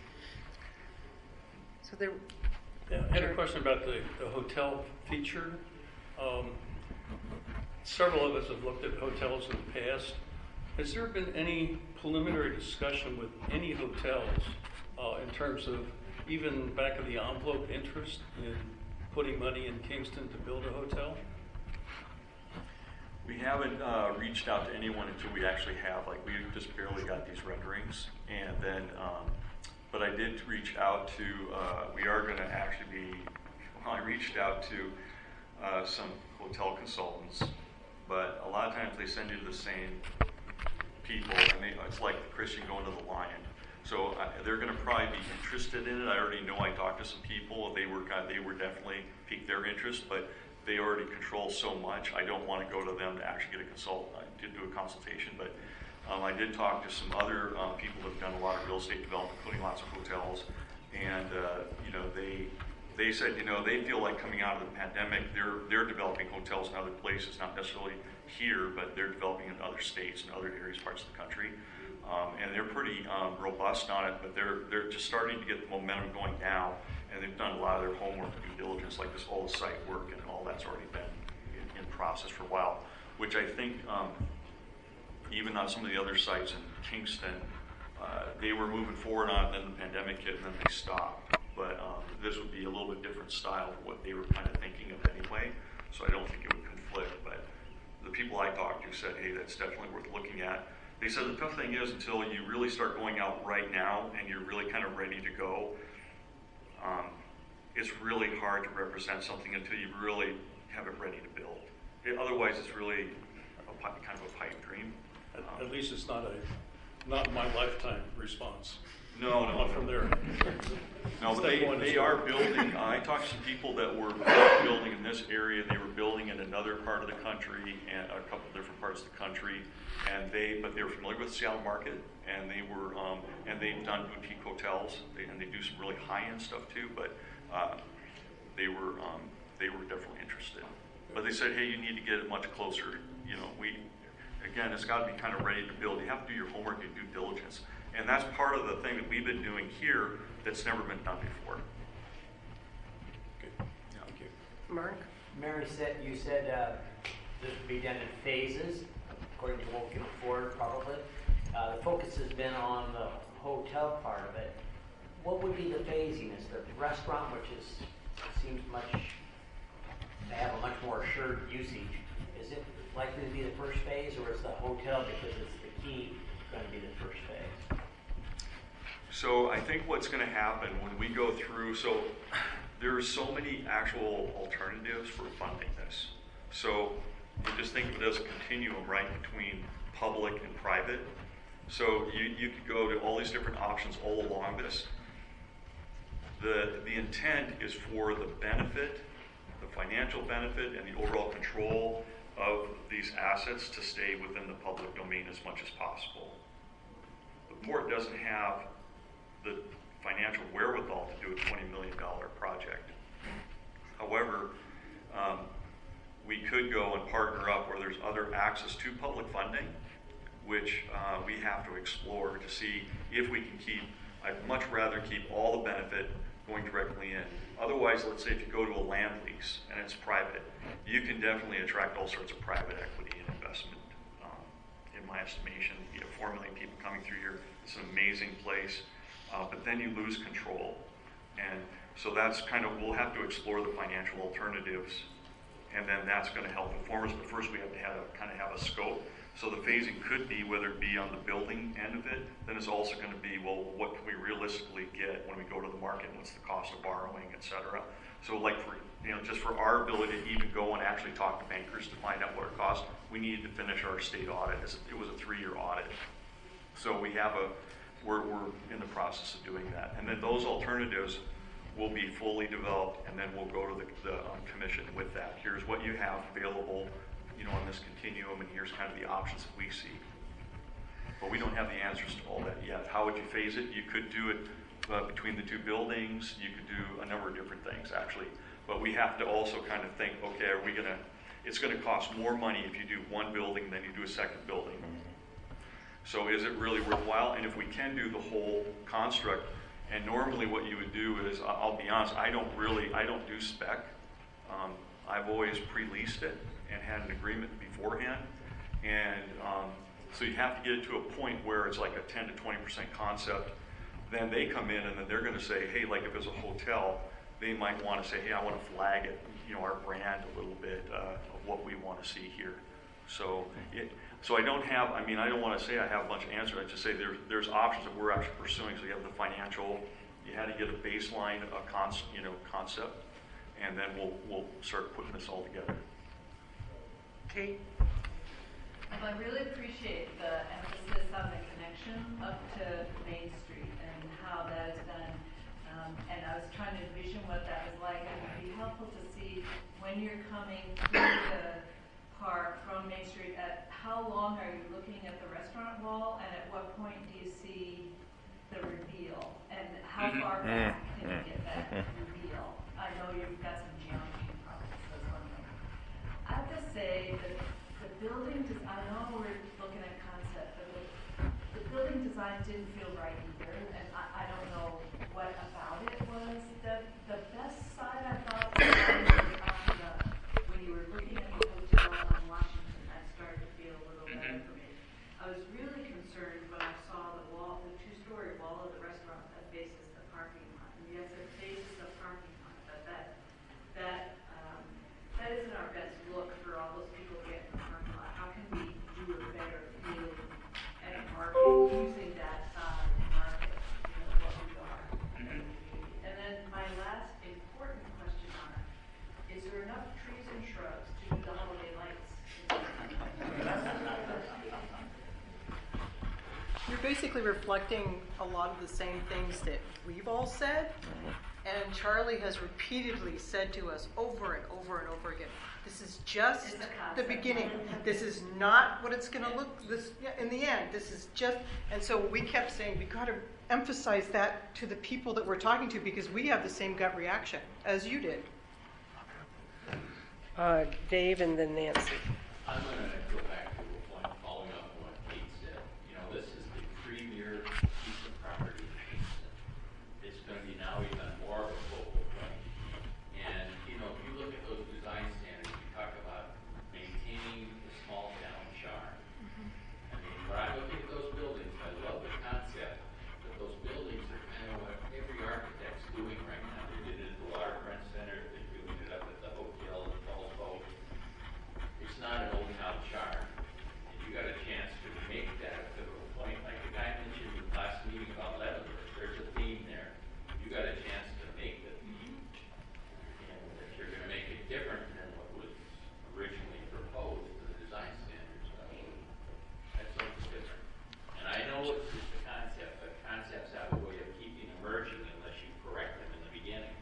S1: So there.
S9: Yeah, I had a question about the hotel feature. Several of us have looked at hotels in the past. Has there been any preliminary discussion with any hotels in terms of even back of the envelope interest in putting money in Kingston to build a hotel?
S4: We haven't reached out to anyone until we actually have, like, we just barely got these renderings. And then, but I did reach out to, we are going to actually be, well, I reached out to some hotel consultants, but a lot of times they send you to the same people, and it's like Christian going to the Lion. So they're going to probably be interested in it. I already know, I talked to some people. They were definitely piqued their interest, but they already control so much. I don't want to go to them to actually get a to do a consultation. But I did talk to some other people who've done a lot of real estate development, including lots of hotels, and you know, they said, you know, they feel like coming out of the pandemic, they're developing hotels in other places, not necessarily here, but they're developing in other states and other areas, parts of the country. And they're pretty robust on it, but they're just starting to get the momentum going now, and they've done a lot of their homework and due diligence, like this all the site work and all that's already been in process for a while, which I think even on some of the other sites in Kingston, they were moving forward on it, then the pandemic hit, and then they stopped. But this would be a little bit different style for what they were kind of thinking of anyway, so I don't think it would conflict. But the people I talked to said, hey, that's definitely worth looking at. They said the tough thing is until you really start going out right now and you're really kind of ready to go, it's really hard to represent something until you really have it ready to build. Otherwise, it's really kind of a pipe dream.
S9: At least it's not my lifetime response.
S4: No,
S9: Not from there.
S4: No, but they are building. I talked to some people that were building in this area. They were building in another part of the country and a couple of different parts of the country. But they were familiar with the Seattle market, and they were and they've done boutique hotels, and they do some really high-end stuff too. But they were definitely interested. But they said, hey, you need to get it much closer. You know, again, it's got to be kind of ready to build. You have to do your homework and due diligence. And that's part of the thing that we've been doing here that's never been done before.
S9: Okay. Thank you.
S1: Mark?
S10: Mary said, you said this would be done in phases, according to what we can afford, probably. The focus has been on the hotel part of it. What would be the phasing? Is the restaurant, which seems to have a much more assured usage, is it likely to be the first phase, or is the hotel, because it's the key, going to be the first phase?
S4: So I think what's going to happen when we go through, so there are so many actual alternatives for funding this. So you just think of it as a continuum, right, between public and private. So you could go to all these different options all along this. The intent is for the benefit, the financial benefit, and the overall control of these assets to stay within the public domain as much as possible. The port doesn't have the financial wherewithal to do a $20 million project. However, we could go and partner up where there's other access to public funding, which we have to explore to see if we can keep I'd much rather keep all the benefit going directly in. Otherwise, let's say if you go to a land lease and it's private, you can definitely attract all sorts of private equity and investment. In my estimation, you have 4 million people coming through here. It's an amazing place, but then you lose control. And so that's kind of, we'll have to explore the financial alternatives, and then that's going to help inform us. But first we have to kind of have a scope. So the phasing could be, whether it be on the building end of it, then it's also going to be, well, what can we realistically get when we go to the market? What's the cost of borrowing, et cetera? So like for, just for our ability to even go and actually talk to bankers to find out what it costs, we needed to finish our state audit. It was a 3-year audit. So we have we're in the process of doing that. And then those alternatives will be fully developed, and then we'll go to the commission with that. Here's what you have available, on this continuum, and here's kind of the options that we see. But we don't have the answers to all that yet. How would you phase it? You could do it between the 2 buildings. You could do a number of different things, actually. But we have to also kind of think, okay, it's going to cost more money if you do 1 building than you do a second building. So is it really worthwhile? And if we can do the whole construct, and normally what you would do is, I'll be honest, I don't do spec. I've always pre-leased it and had an agreement beforehand. And so you have to get it to a point where it's like a 10 to 20% concept. Then they come in and then they're going to say, hey, like if it's a hotel, they might want to say, hey, I want to flag it, our brand a little bit of what we want to see here. So I don't want to say I have a bunch of answers. I just say there's options that we're actually pursuing. So you have the financial, you had to get a baseline concept, and then we'll start putting this all together.
S1: Kate?
S11: I really appreciate the emphasis on the connection up to Main Street and how that is done. And I was trying to envision what that was like. And it would be helpful to see when you're coming through the park from Main Street, at how long are you looking at the restaurant wall, and at what point do you see the reveal? And how far back can you get that reveal? I know you've got some geometry problems, so I was wondering. I have to say that the building, I know we're looking at concept, but the building design didn't feel right either, and I don't know what about it was. The best side I thought was when you were looking at the hotel on Washington, that started to feel a little better for me. I was really concerned when I saw the 2-story wall of the restaurant that faces the parking lot. And yes, it faces the parking lot, but that isn't our best look for all those people getting in the parking lot. How can we do a better view and market using that side to market what we are? And then my last important question on it, is there enough trees and shrubs to do the holiday lights?
S1: You're basically reflecting a lot of the same things that we've all said. And Charlie has repeatedly said to us over and over and over again, this is just the beginning. This is not what it's going to look in the end. This is just, and so we kept saying, we got to emphasize that to the people that we're talking to, because we have the same gut reaction as you did. Dave and then Nancy.
S7: I'm going to go back to a point following up on what Kate said. This is the premier piece of property. It's going to be now even more of a focal point. And, if you look at those design standards, you talk about maintaining the small town charm. When I look at those buildings, I love the concept, but those buildings are kind of what every architect's doing right now. They did it at the Waterfront Center, they're doing it up at the hotel in Falls Boat. It's not an old town charm. And you got a chance to make that a pivotal point. Like the guy mentioned in the last meeting about Leavenworth, there's a theme there. You got a chance to make the theme. And if you're going to make it different than what was originally proposed to the design standards, that's something different. And I know it's just a concept, but concepts have a way of keeping emerging unless you correct them in the beginning.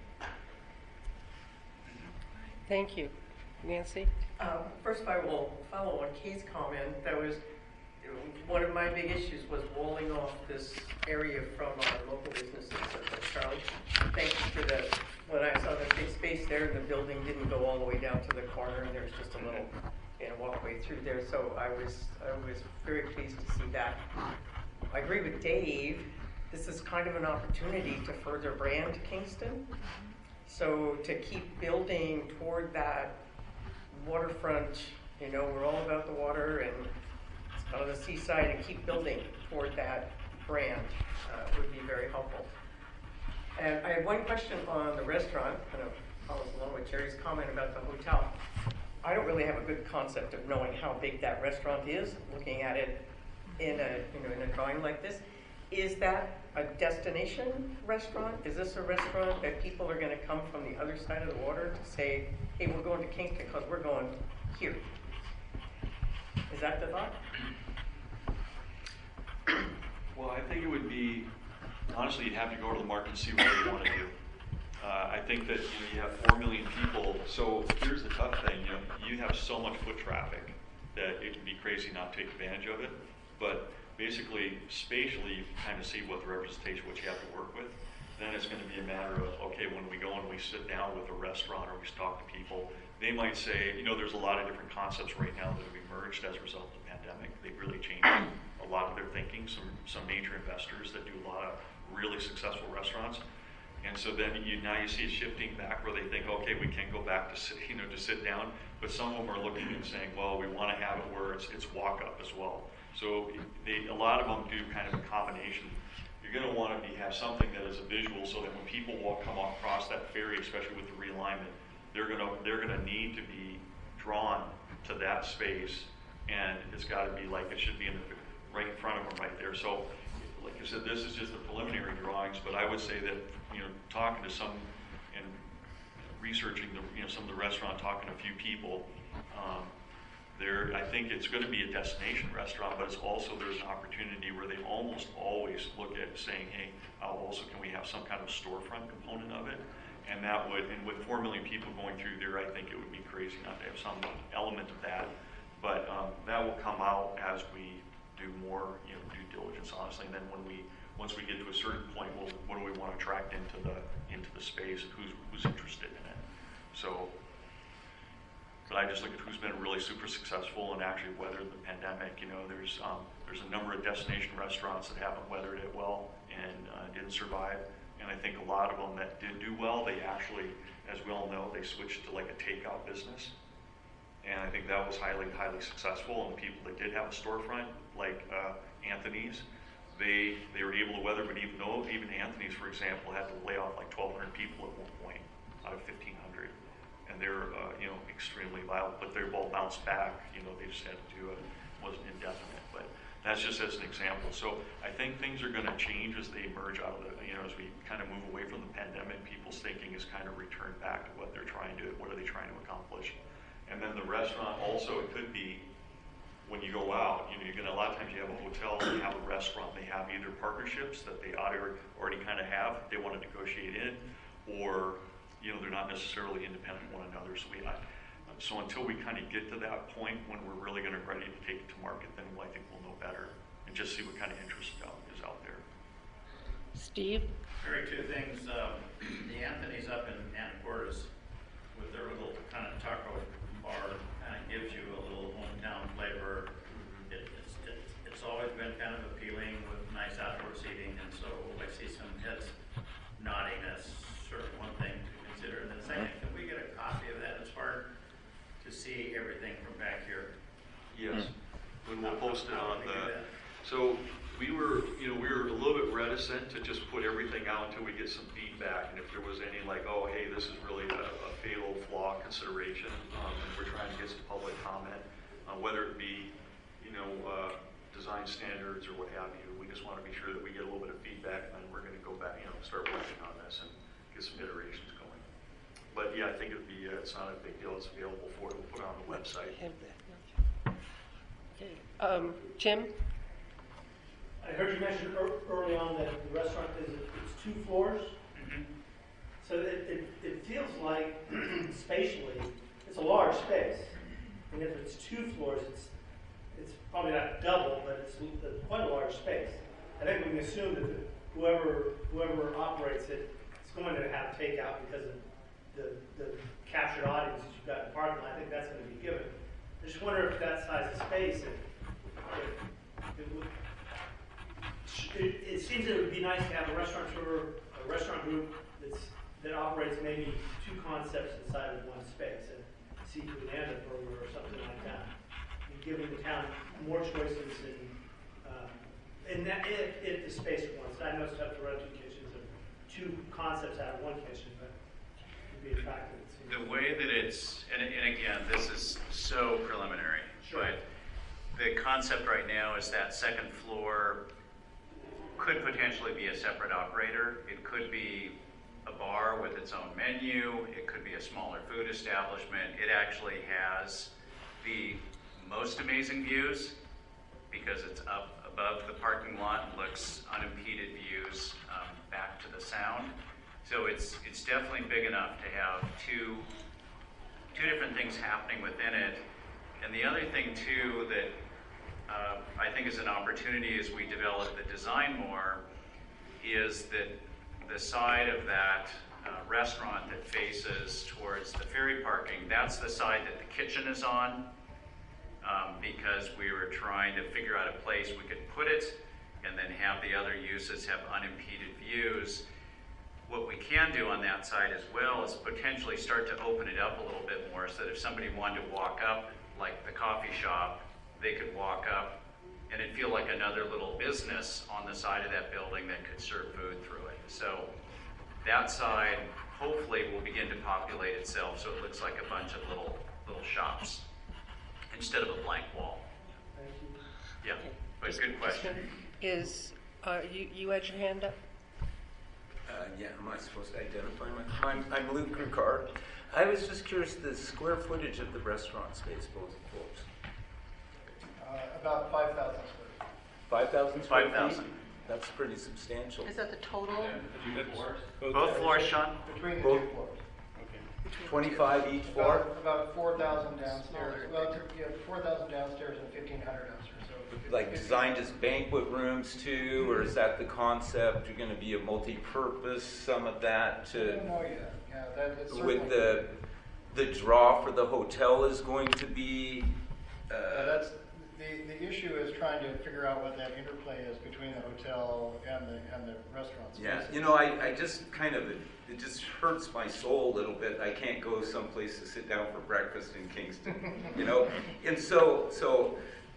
S1: Thank you. Nancy?
S12: First, I will follow on Kate's comment. That was one of my big issues, was walling off this area from our local businesses. Charlie, thank you for when I saw the big space there, and the building didn't go all the way down to the corner, and there was just a little walkway through there. So I was very pleased to see that. I agree with Dave this is kind of an opportunity to further brand Kingston. So to keep building toward that waterfront, you know, we're all about the water and it's kind of the seaside, and keep building toward that brand would be very helpful. And I have one question on the restaurant, kind of follows along with Jerry's comment about the hotel. I don't really have a good concept of knowing how big that restaurant is, looking at it in a, you know, in a drawing like this. Is that a destination restaurant? Is this a restaurant that people are going to come from the other side of the water to say, hey, we're going to Kingston because we're going here? Is that the thought?
S4: Well, I think it would be, honestly, you'd have to go to the market and see what you want to do. I think that you have 4 million people, so here's the tough thing, you have so much foot traffic that it would be crazy not to take advantage of it. But basically, spatially, you can kind of see what the representation, what you have to work with. Then it's going to be a matter of, okay, when we go and we sit down with a restaurant or we talk to people, they might say, there's a lot of different concepts right now that have emerged as a result of the pandemic. They've really changed a lot of their thinking. Some major investors that do a lot of really successful restaurants. And so then now you see it shifting back where they think, okay, we can go back to sit down. But some of them are looking and saying, well, we want to have it where it's walk up as well. So a lot of them do kind of a combination. You're going to want to have something that is a visual, so that when people come across that ferry, especially with the realignment, they're going to need to be drawn to that space, and it's got to be like it should be right in front of them, right there. So, like I said, this is just the preliminary drawings, but I would say that talking to some and researching some of the restaurant, talking to a few people. I think it's going to be a destination restaurant, but it's also, there's an opportunity where they almost always look at saying, hey, also can we have some kind of storefront component of it? And that would, and with 4 million people going through there, I think it would be crazy not to have some element of that. But that will come out as we do more due diligence, honestly. And then once we get to a certain point, what do we want to attract into the space, and who's interested in it? So. But I just look at who's been really super successful and actually weathered the pandemic. There's a number of destination restaurants that haven't weathered it well and didn't survive. And I think a lot of them that did do well, they actually, as we all know, they switched to like a takeout business. And I think that was highly, highly successful. And people that did have a storefront, like Anthony's, they were able to weather. But even Anthony's, for example, had to lay off like 1,200 people at one point out of 1,500. And they're extremely viable, but they're both bounced back. They just had to do it. It wasn't indefinite, but that's just as an example. So I think things are going to change as they emerge out of the, as we kind of move away from the pandemic. People's thinking is kind of returned back to what they're trying to, what are they trying to accomplish. And then the restaurant also, it could be when you go out, you're going to, a lot of times you have a hotel, you have a restaurant, they have either partnerships that they already kind of have, they want to negotiate in, or they're not necessarily independent of one another. So until we kind of get to that point when we're really going to ready to take it to market, then I think we'll know better and just see what kind of interest is out there.
S1: Steve?
S7: Very two things. The Anthony's up in Anacortes with their little kind of taco bar kind of gives you a little hometown flavor. It's always been kind of appealing with nice outdoor seating, and so I see some heads nodding. That's sort of one thing to consider. And then second, can we get a copy of that? It's hard to see everything from back here.
S4: Yes, when we'll post it on the. So we were a little bit reticent to just put everything out until we get some feedback, and if there was any like, oh, hey, this is really a fatal flaw consideration, and we're trying to get some public comment, whether it be design standards or what have you. We just want to be sure that we get a little bit of feedback, and then we're going to go back, start working on this and get some iterations going. But yeah, I think it's not a big deal. It's available for it. We'll put it on the website.
S1: Okay. Jim?
S13: I heard you mention early on that the restaurant it's 2 floors.
S7: Mm-hmm.
S13: So it feels like spatially it's a large space. And if it's 2 floors, it's probably not double, but it's quite a large space. I think we can assume that whoever operates it is going to have takeout because of the captured audience that you've got in the parking lot. I think that's going to be given. I just wonder if that size of space, it seems it would be be nice to have a restaurateur, a restaurant group that operates maybe two concepts inside of one space, and seafood and a burger or something like that. And giving the town more choices and that if the space wants. I know it's tough to run two kitchens or two concepts out of one kitchen, but it'd be attractive.
S5: The way that it's, and again, this is so preliminary,
S13: Sure.
S5: but the concept right now is that second floor could potentially be a separate operator. It could be a bar with its own menu. It could be a smaller food establishment. It actually has the most amazing views because it's up above the parking lot and looks unimpeded views back to the sound. So it's definitely big enough to have two different things happening within it. And the other thing too that I think is an opportunity as we develop the design more is that the side of that restaurant that faces towards the ferry parking, that's the side that the kitchen is on, because we were trying to figure out a place we could put it and then have the other uses have unimpeded views. What we can do on that side as well is potentially start to open it up a little bit more so that if somebody wanted to walk up, like the coffee shop, they could walk up and it'd feel like another little business on the side of that building that could serve food through it. So that side hopefully will begin to populate itself so it looks like a bunch of little shops instead of a blank wall.
S13: Thank you.
S5: Yeah, but good question.
S1: Is, you had your hand up?
S14: Yeah, am I supposed to identify myself? I'm Luke Ricard. I was just curious, the square footage of the restaurant space, both floors.
S15: About 5,000 square feet.
S14: 5,000 square feet?
S5: 5,000.
S14: That's pretty substantial.
S2: Is that the total?
S5: Both floors, Sean?
S15: Between the
S14: Both.
S15: two floors.
S14: 25 each floor?
S15: About 4,000 downstairs. Well, 4,000 downstairs and 1,500 upstairs. So
S14: Like designed as banquet rooms too, or is that the concept? You're going to be a multi-purpose, some of that
S15: I
S14: to,
S15: don't know yet. Yeah, that's
S14: with the draw for the hotel is going to be.
S15: That's the issue is trying to figure out what that interplay is between the hotel and the restaurant space.
S14: Yeah, you know, I just kind of, it just hurts my soul a little bit. I can't go someplace to sit down for breakfast in Kingston, you know? And so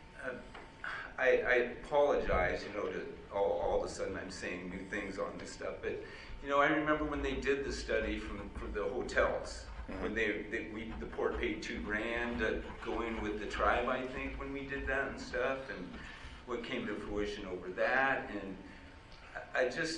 S14: I apologize, you know, to all of a sudden I'm saying new things on this stuff. But, you know, I remember when they did the study for the hotels, when the port paid $2,000 to go in with the tribe, I think, when we did that and stuff, and what came to fruition over that. And I just,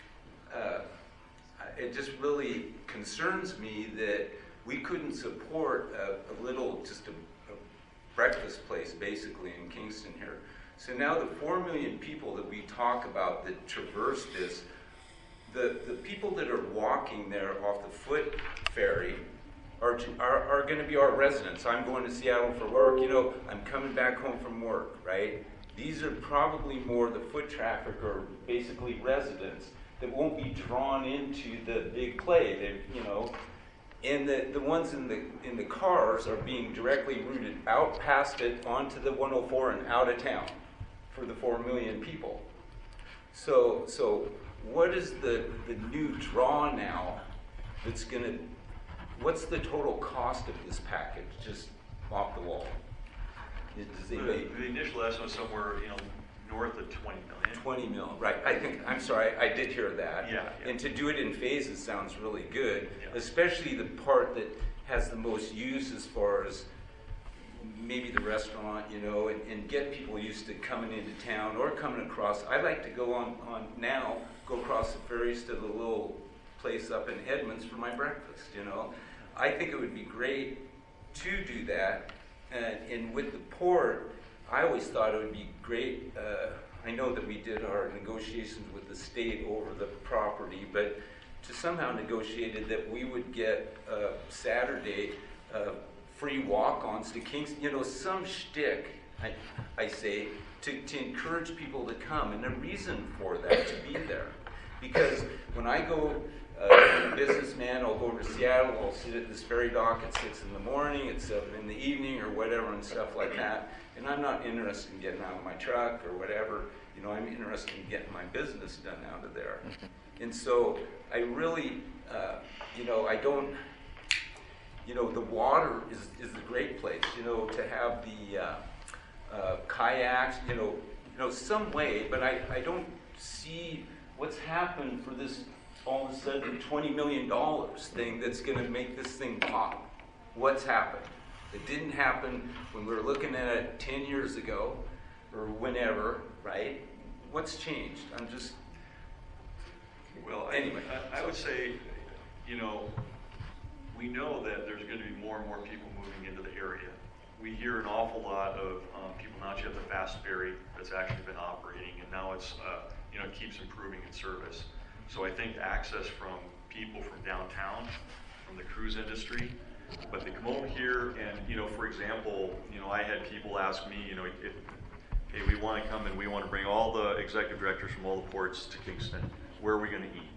S14: it just really concerns me that we couldn't support a little, just a breakfast place basically in Kingston here. So now the 4 million people that we talk about that traverse this, the people that are walking there off the foot ferry are going to be our residents. I'm going to Seattle for work, you know, I'm coming back home from work, right? These are probably more the foot traffic or basically residents that won't be drawn into the big play, they, you know. And the ones in the cars are being directly routed out past it onto the 104 and out of town for the 4 million people. So what is the new draw now that's going to, what's the total cost of this package just off the wall?
S4: The initial estimate was somewhere, you know, north of 20 million.
S14: 20 million, right. I'm sorry, I did hear that.
S4: Yeah.
S14: And to do it in phases sounds really good,
S4: Yeah.
S14: especially the part that has the most use as far as maybe the restaurant, you know, and get people used to coming into town or coming across. I like to go go across the ferries to the little place up in Edmonds for my breakfast, you know. I think it would be great to do that. And with the port, I always thought it would be great. I know that we did our negotiations with the state over the property, but to somehow negotiated that we would get Saturday free walk-ons to Kingston, you know, some shtick, I say, to encourage people to come, and a reason for that to be there. Because when I go a businessman, I'll go over to Seattle, I'll sit at this ferry dock at 6 in the morning, at 7 in the evening, or whatever, and stuff like that. And I'm not interested in getting out of my truck or whatever. You know, I'm interested in getting my business done out of there. And so I really, you know, I don't, you know, the water is a great place, you know, to have the kayaks, you know, some way, but I don't see what's happened for this all of a sudden $20 million thing that's going to make this thing pop. What's happened? It didn't happen when we were looking at it 10 years ago or whenever, right? What's changed? I'm just...
S4: Well,
S14: anyway.
S4: I would say, you know, we know that there's going to be more and more people moving into the area. We hear an awful lot of people, now that you have the fast ferry that's actually been operating, and now it's, you know, it keeps improving in service. So I think access from people from downtown, from the cruise industry, but they come over here and, you know, for example, you know, I had people ask me, you know, if, hey, we want to come and we want to bring all the executive directors from all the ports to Kingston. Where are we going to eat?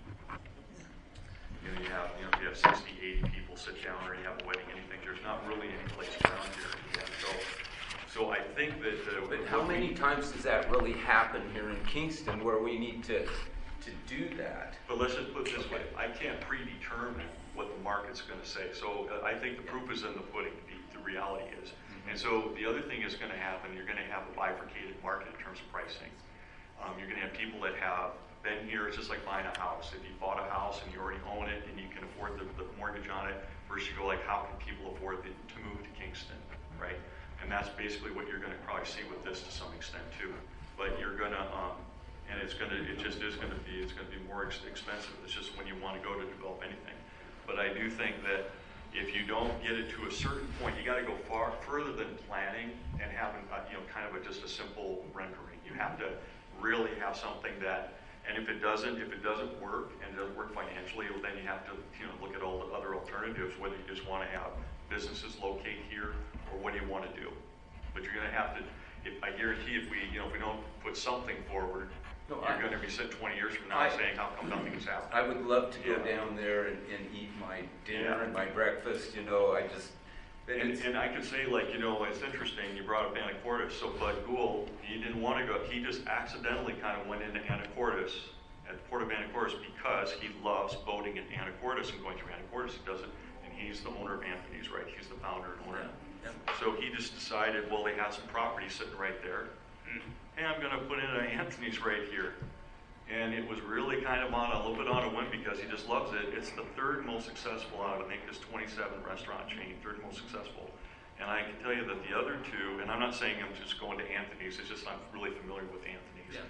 S4: You know, if you have 60, 80 people sit down or you have a wedding, anything, there's not really any place around here to go. So I think that...
S14: but how many times does that really happen here in Kingston where we need to do that?
S4: But let's just put it this way. I can't predetermine what the market's going to say. So I think the proof is in the pudding, the reality is. And so the other thing is going to happen, you're going to have a bifurcated market in terms of pricing. You're going to have people that have been here. It's just like buying a house. If you bought a house and you already own it and you can afford the mortgage on it, versus you go like, how can people afford to move to Kingston, right? And that's basically what you're going to probably see with this to some extent too. But you're going to, and it's going to be more expensive. It's just when you want to go to develop anything. But I do think that if you don't get it to a certain point, you got to go far further than planning and having, you know, kind of just a simple rendering. You have to really have something that, and if it doesn't work and it doesn't work financially, well, then you have to, you know, look at all the other alternatives, whether you just want to have businesses locate here or what do you want to do. But you're going to have to, I guarantee if we don't put something forward, you're going to be sitting 20 years from now saying, how come nothing has happened?
S14: I would love to go down there and eat my dinner and my breakfast, you know, I just...
S4: And I could say, like, you know, it's interesting, you brought up Anacortes, so Bud Gould, he didn't want to go, he just accidentally kind of went into Anacortes, at the Port of Anacortes, because he loves boating in Anacortes and going through Anacortes. He does it, and he's the owner of Anthony's, right? He's the founder and owner.
S14: Yeah.
S4: So he just decided, well, they had some property sitting right there. Hey, I'm going to put in an Anthony's right here. And it was really kind of on a little bit on a whim because he just loves it. It's the third most successful out of, I think, this 27 restaurant chain, third most successful. And I can tell you that the other two, and I'm not saying I'm just going to Anthony's, it's just I'm really familiar with Anthony's.
S14: Yeah.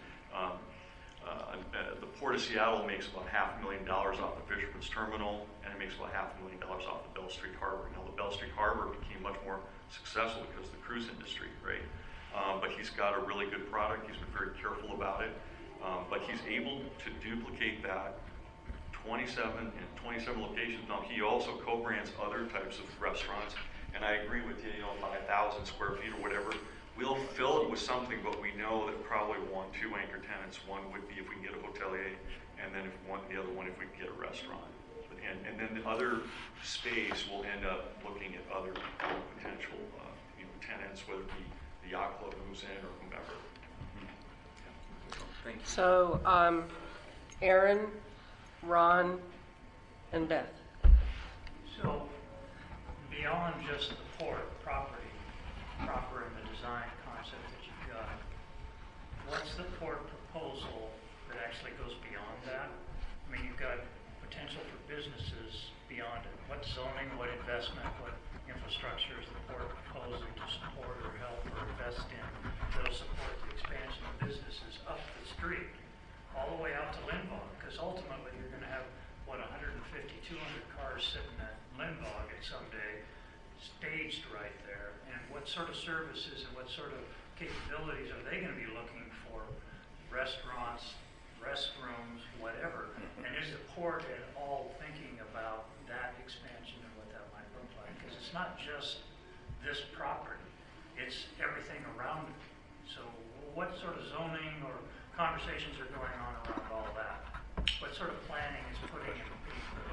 S4: The Port of Seattle makes about $500,000 off the Fisherman's Terminal, and it makes about $500,000 off the Bell Street Harbor. Now, the Bell Street Harbor became much more successful because of the cruise industry, right? But he's got a really good product. He's been very careful about it. But he's able to duplicate that 27 locations. Now, he also co-brands other types of restaurants, and I agree with you, you know, 5,000 square feet or whatever. We'll fill it with something, but we know that probably want two anchor tenants. One would be if we can get a hotelier, and then the other one if we can get a restaurant. And then the other space will end up looking at other potential tenants, whether it be the yacht club moves in or whomever.
S14: Thank you.
S1: So, Aaron, Ron, and Beth.
S16: So, beyond just the port property, proper in the design concept that you've got, what's the port proposal that actually goes beyond that? I mean, you've got potential for businesses beyond it. What zoning, what investment, what infrastructure is the port proposing to support or help or invest in that'll support the expansion of businesses up the street, all the way out to Lindbog? Because ultimately you're going to have, 150, 200 cars sitting at Lindbog at some day, staged right there. And what sort of services and what sort of capabilities are they going to be looking for? Restaurants, restrooms, whatever. And is the port at all thinking about that expansion and what that might look like? Because it's not just this property, it's everything around it. So what sort of zoning or conversations are going on around all that? What sort of planning is being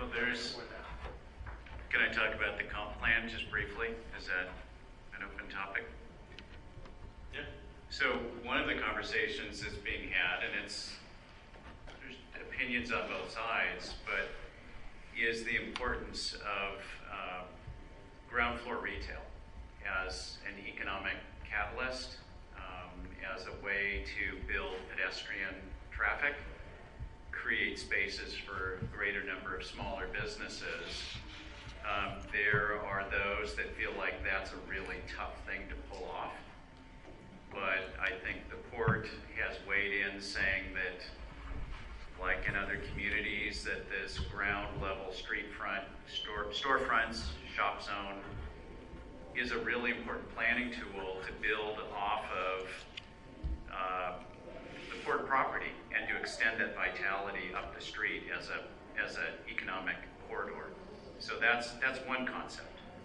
S5: Well, can I talk about the comp plan just briefly? Is that an open topic?
S4: Yeah.
S5: So one of the conversations that's being had, and there's opinions on both sides, but is the importance of ground floor retail as an economic catalyst, as a way to build pedestrian traffic, create spaces for a greater number of smaller businesses. There are those that feel like that's a really tough thing to pull off. But I think the port has weighed in saying that, like in other communities, that this ground level street front, storefronts, shop zone is a really important planning tool to build off of the port property and to extend that vitality up the street as an economic corridor. So that's one concept.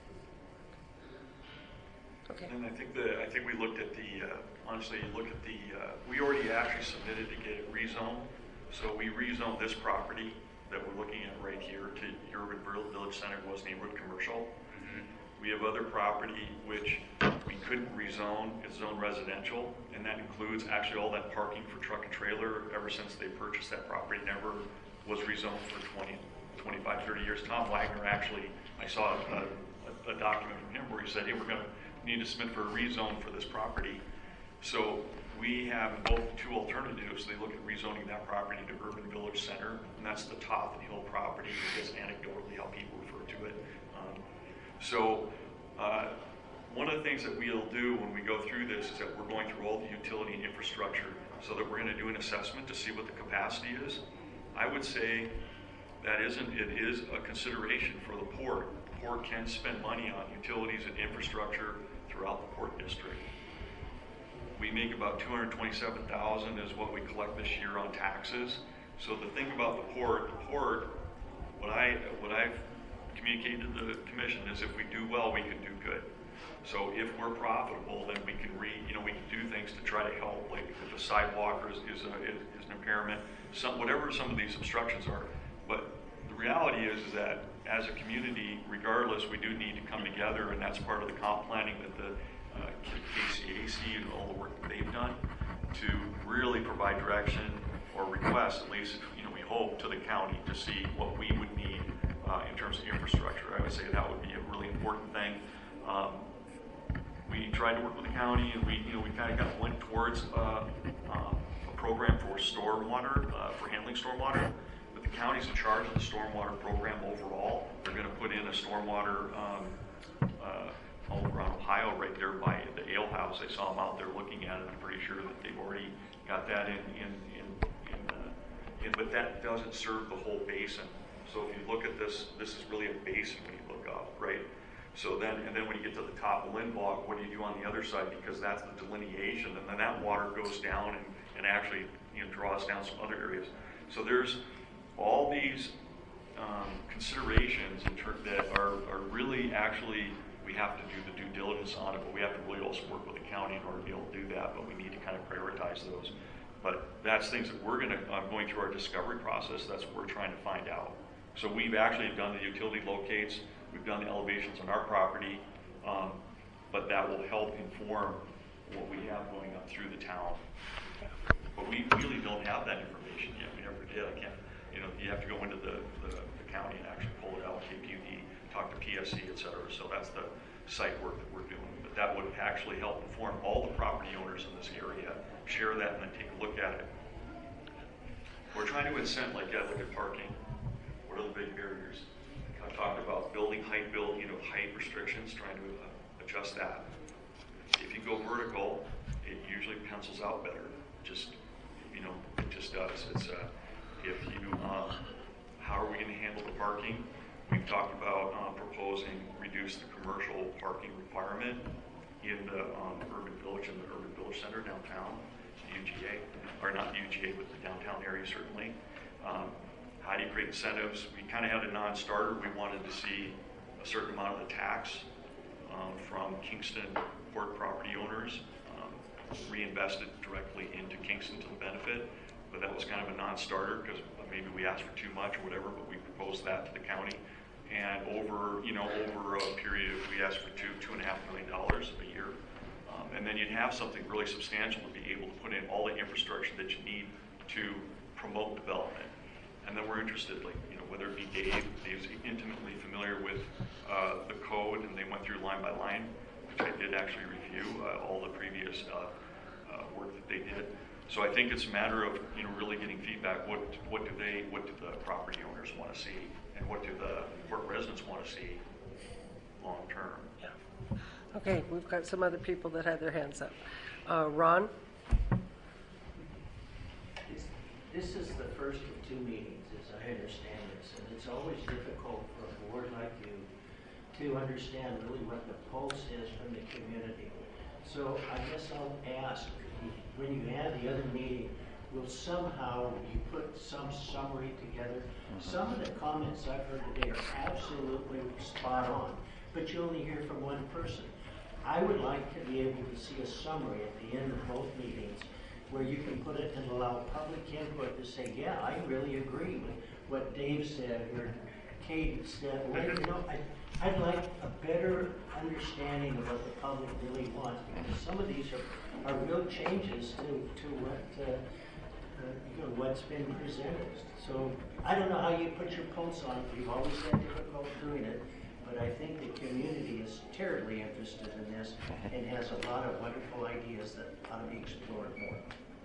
S1: Okay.
S4: And I think we looked at honestly, we already actually submitted to get it rezoned. So we rezoned this property that we're looking at right here to Urban Village Center was neighborhood commercial. We have other property which we couldn't rezone. It's zoned residential, and that includes actually all that parking for truck and trailer. Ever since they purchased that property, never was rezoned for 20, 25, 30 years. Tom Wagner actually, I saw a document from him where he said, hey, we're going to need to submit for a rezone for this property. So we have both two alternatives. They look at rezoning that property to Urban Village Center, and that's the top of the hill property, because anecdotally how people refer to it. One of the things that we'll do when we go through this is that we're going through all the utility and infrastructure so that we're going to do an assessment to see what the capacity is. I would say that it is a consideration for the port. The port can spend money on utilities and infrastructure throughout the port district. We make about $227,000 is what we collect this year on taxes. So the thing about the port, what I've communicated to the commission is if we do well, we can do good. So if we're profitable, then we can do things to try to help, like if a sidewalk is an impairment, whatever some of these obstructions are. But the reality is that as a community, regardless, we do need to come together, and that's part of the comp planning that the KCAC and all the work that they've done to really provide direction or request, at least we hope, to the county to see what we would need in terms of infrastructure. I would say that would be a really important thing. We tried to work with the county, and we kind of went towards a program for stormwater, for handling stormwater. But the county's in charge of the stormwater program overall. They're going to put in a stormwater all around Ohio, right there by the ale house. I saw them out there looking at it. I'm pretty sure that they've already got that in but that doesn't serve the whole basin. So if you look at this is really a basin when you look up, right? So then when you get to the top of Lindblok, what do you do on the other side? Because that's the delineation, and then that water goes down and actually draws down some other areas. So there's all these considerations that are really actually, we have to do the due diligence on it, but we have to really also work with the county in order to be able to do that, but we need to kind of prioritize those. But that's things that we're going through our discovery process, that's what we're trying to find out. So we've actually done the utility locates, we've done the elevations on our property, but that will help inform what we have going up through the town. But we really don't have that information yet. We never did. I can't, you have to go into the county and actually pull it out, KPUD, talk to PSC, et cetera. So that's the site work that we're doing. But that would actually help inform all the property owners in this area, share that, and then take a look at it. We're trying to incent, look at parking. What are the big barriers? I talked about building height, height restrictions, trying to adjust that. If you go vertical, it usually pencils out better. It just does. It's how are we going to handle the parking? We've talked about proposing reduce the commercial parking requirement in the urban village and the urban village center downtown, UGA, or not UGA, but the downtown area certainly. How do you create incentives? We kind of had a non-starter. We wanted to see a certain amount of the tax from Kingston port property owners reinvested directly into Kingston to the benefit, but that was kind of a non-starter because maybe we asked for too much or whatever, but we proposed that to the county. And over a period, we asked for $2.5 million a year. And then you'd have something really substantial to be able to put in all the infrastructure that you need to promote development. And then we're interested, whether it be Dave's intimately familiar with the code, and they went through line by line, which I did actually review all the previous work that they did. So I think it's a matter of really getting feedback. What do the property owners want to see, and what do the port residents want to see long term?
S1: Yeah. Okay, we've got some other people that had their hands up. Ron?
S10: This is the first of 2 meetings, as I understand this, and it's always difficult for a board like you to understand really what the pulse is from the community. So I guess I'll ask, when you have the other meeting, will somehow you put some summary together? Some of the comments I've heard today are absolutely spot on, but you only hear from one person. I would like to be able to see a summary at the end of both meetings where you can put it and allow public input to say, yeah, I really agree with what Dave said or Kate said. I'd like a better understanding of what the public really wants, because some of these are real changes to what what's been presented. So I don't know how you put your pulse on it. We've always had difficulty doing it, but I think the community is terribly interested in this and has a lot of wonderful ideas that ought to be explored more.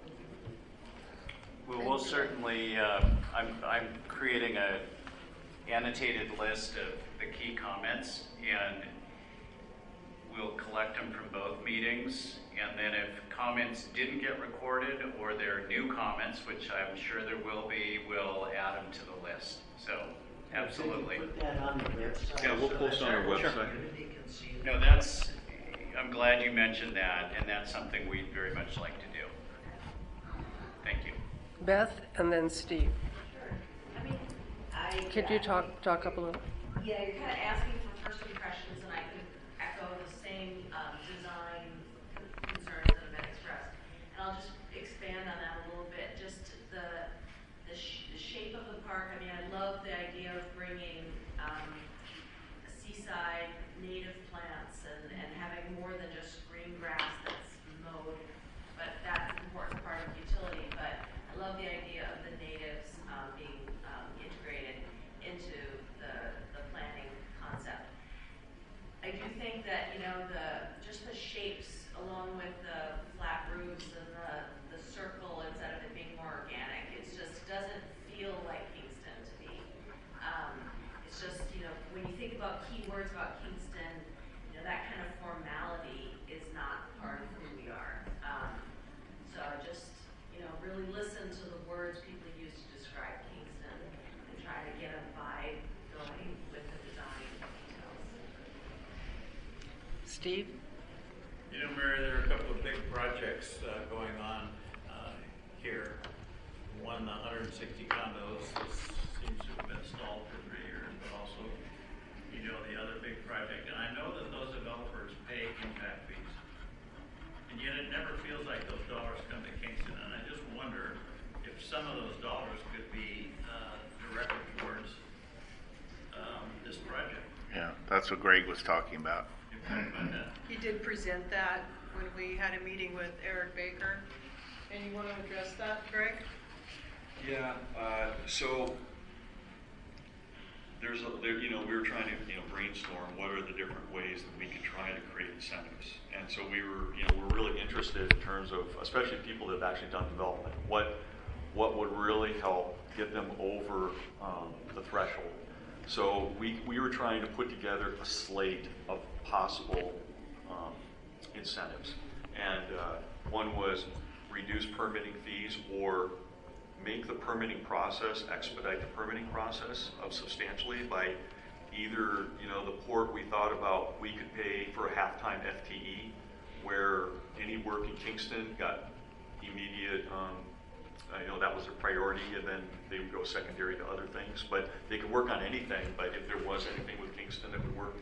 S5: Well, we'll certainly, I'm creating a annotated list of the key comments, and we'll collect them from both meetings. And then if comments didn't get recorded or there are new comments, which I'm sure there will be, we'll add them to the list. So, absolutely.
S10: Put that on the website.
S4: Yeah, we'll post on our website.
S5: No, I'm glad you mentioned that, and that's something we'd very much like to do. Thank you.
S1: Beth, and then Steve.
S8: Sure.
S1: Could you talk up a little?
S8: Yeah, you're kind of asking for first impressions, and I could echo the same design concerns that have been expressed. And I'll just expand on that a little bit. Just the shape of the park. I mean, I love the idea of bringing seaside native plants and having more than just green grass that's mowed, but that's an important part of utility. But I love the idea of the natives being integrated into the planning concept. I do think that just the shapes, along with the flat roofs and the circle, instead of it being more organic, it just doesn't feel like Kingston to me. It's just when you think about key words about Kingston, that kind of formality is not part of who we are. So I just really listen to the words people use to describe Kingston and try to get a vibe going with the design details.
S1: Steve?
S7: Mary, there are a couple of big projects going on here. One, the 160 condos, seems to have been stalled for 3 years, but also, the other big project. And I know that those developers pay impact fees. And yet it never feels like those dollars come to Kingston. And I just wonder if some of those dollars could be directed towards this project.
S3: Yeah, that's what Greg was talking about.
S12: He did present that when we had a meeting with Eric Baker. And you want to address that, Greg?
S4: Yeah, so we were trying to brainstorm what are the different ways that we could try to create incentives. And so we're really interested in terms of, especially people that have actually done development, what would really help get them over the threshold. So we were trying to put together a slate of possible incentives. And one was reduce permitting fees or make the permitting process, expedite the permitting process substantially by either, the port we thought about, we could pay for a half-time FTE where any work in Kingston got immediate, that was a priority, and then they would go secondary to other things. But they could work on anything, but if there was anything with Kingston that would work,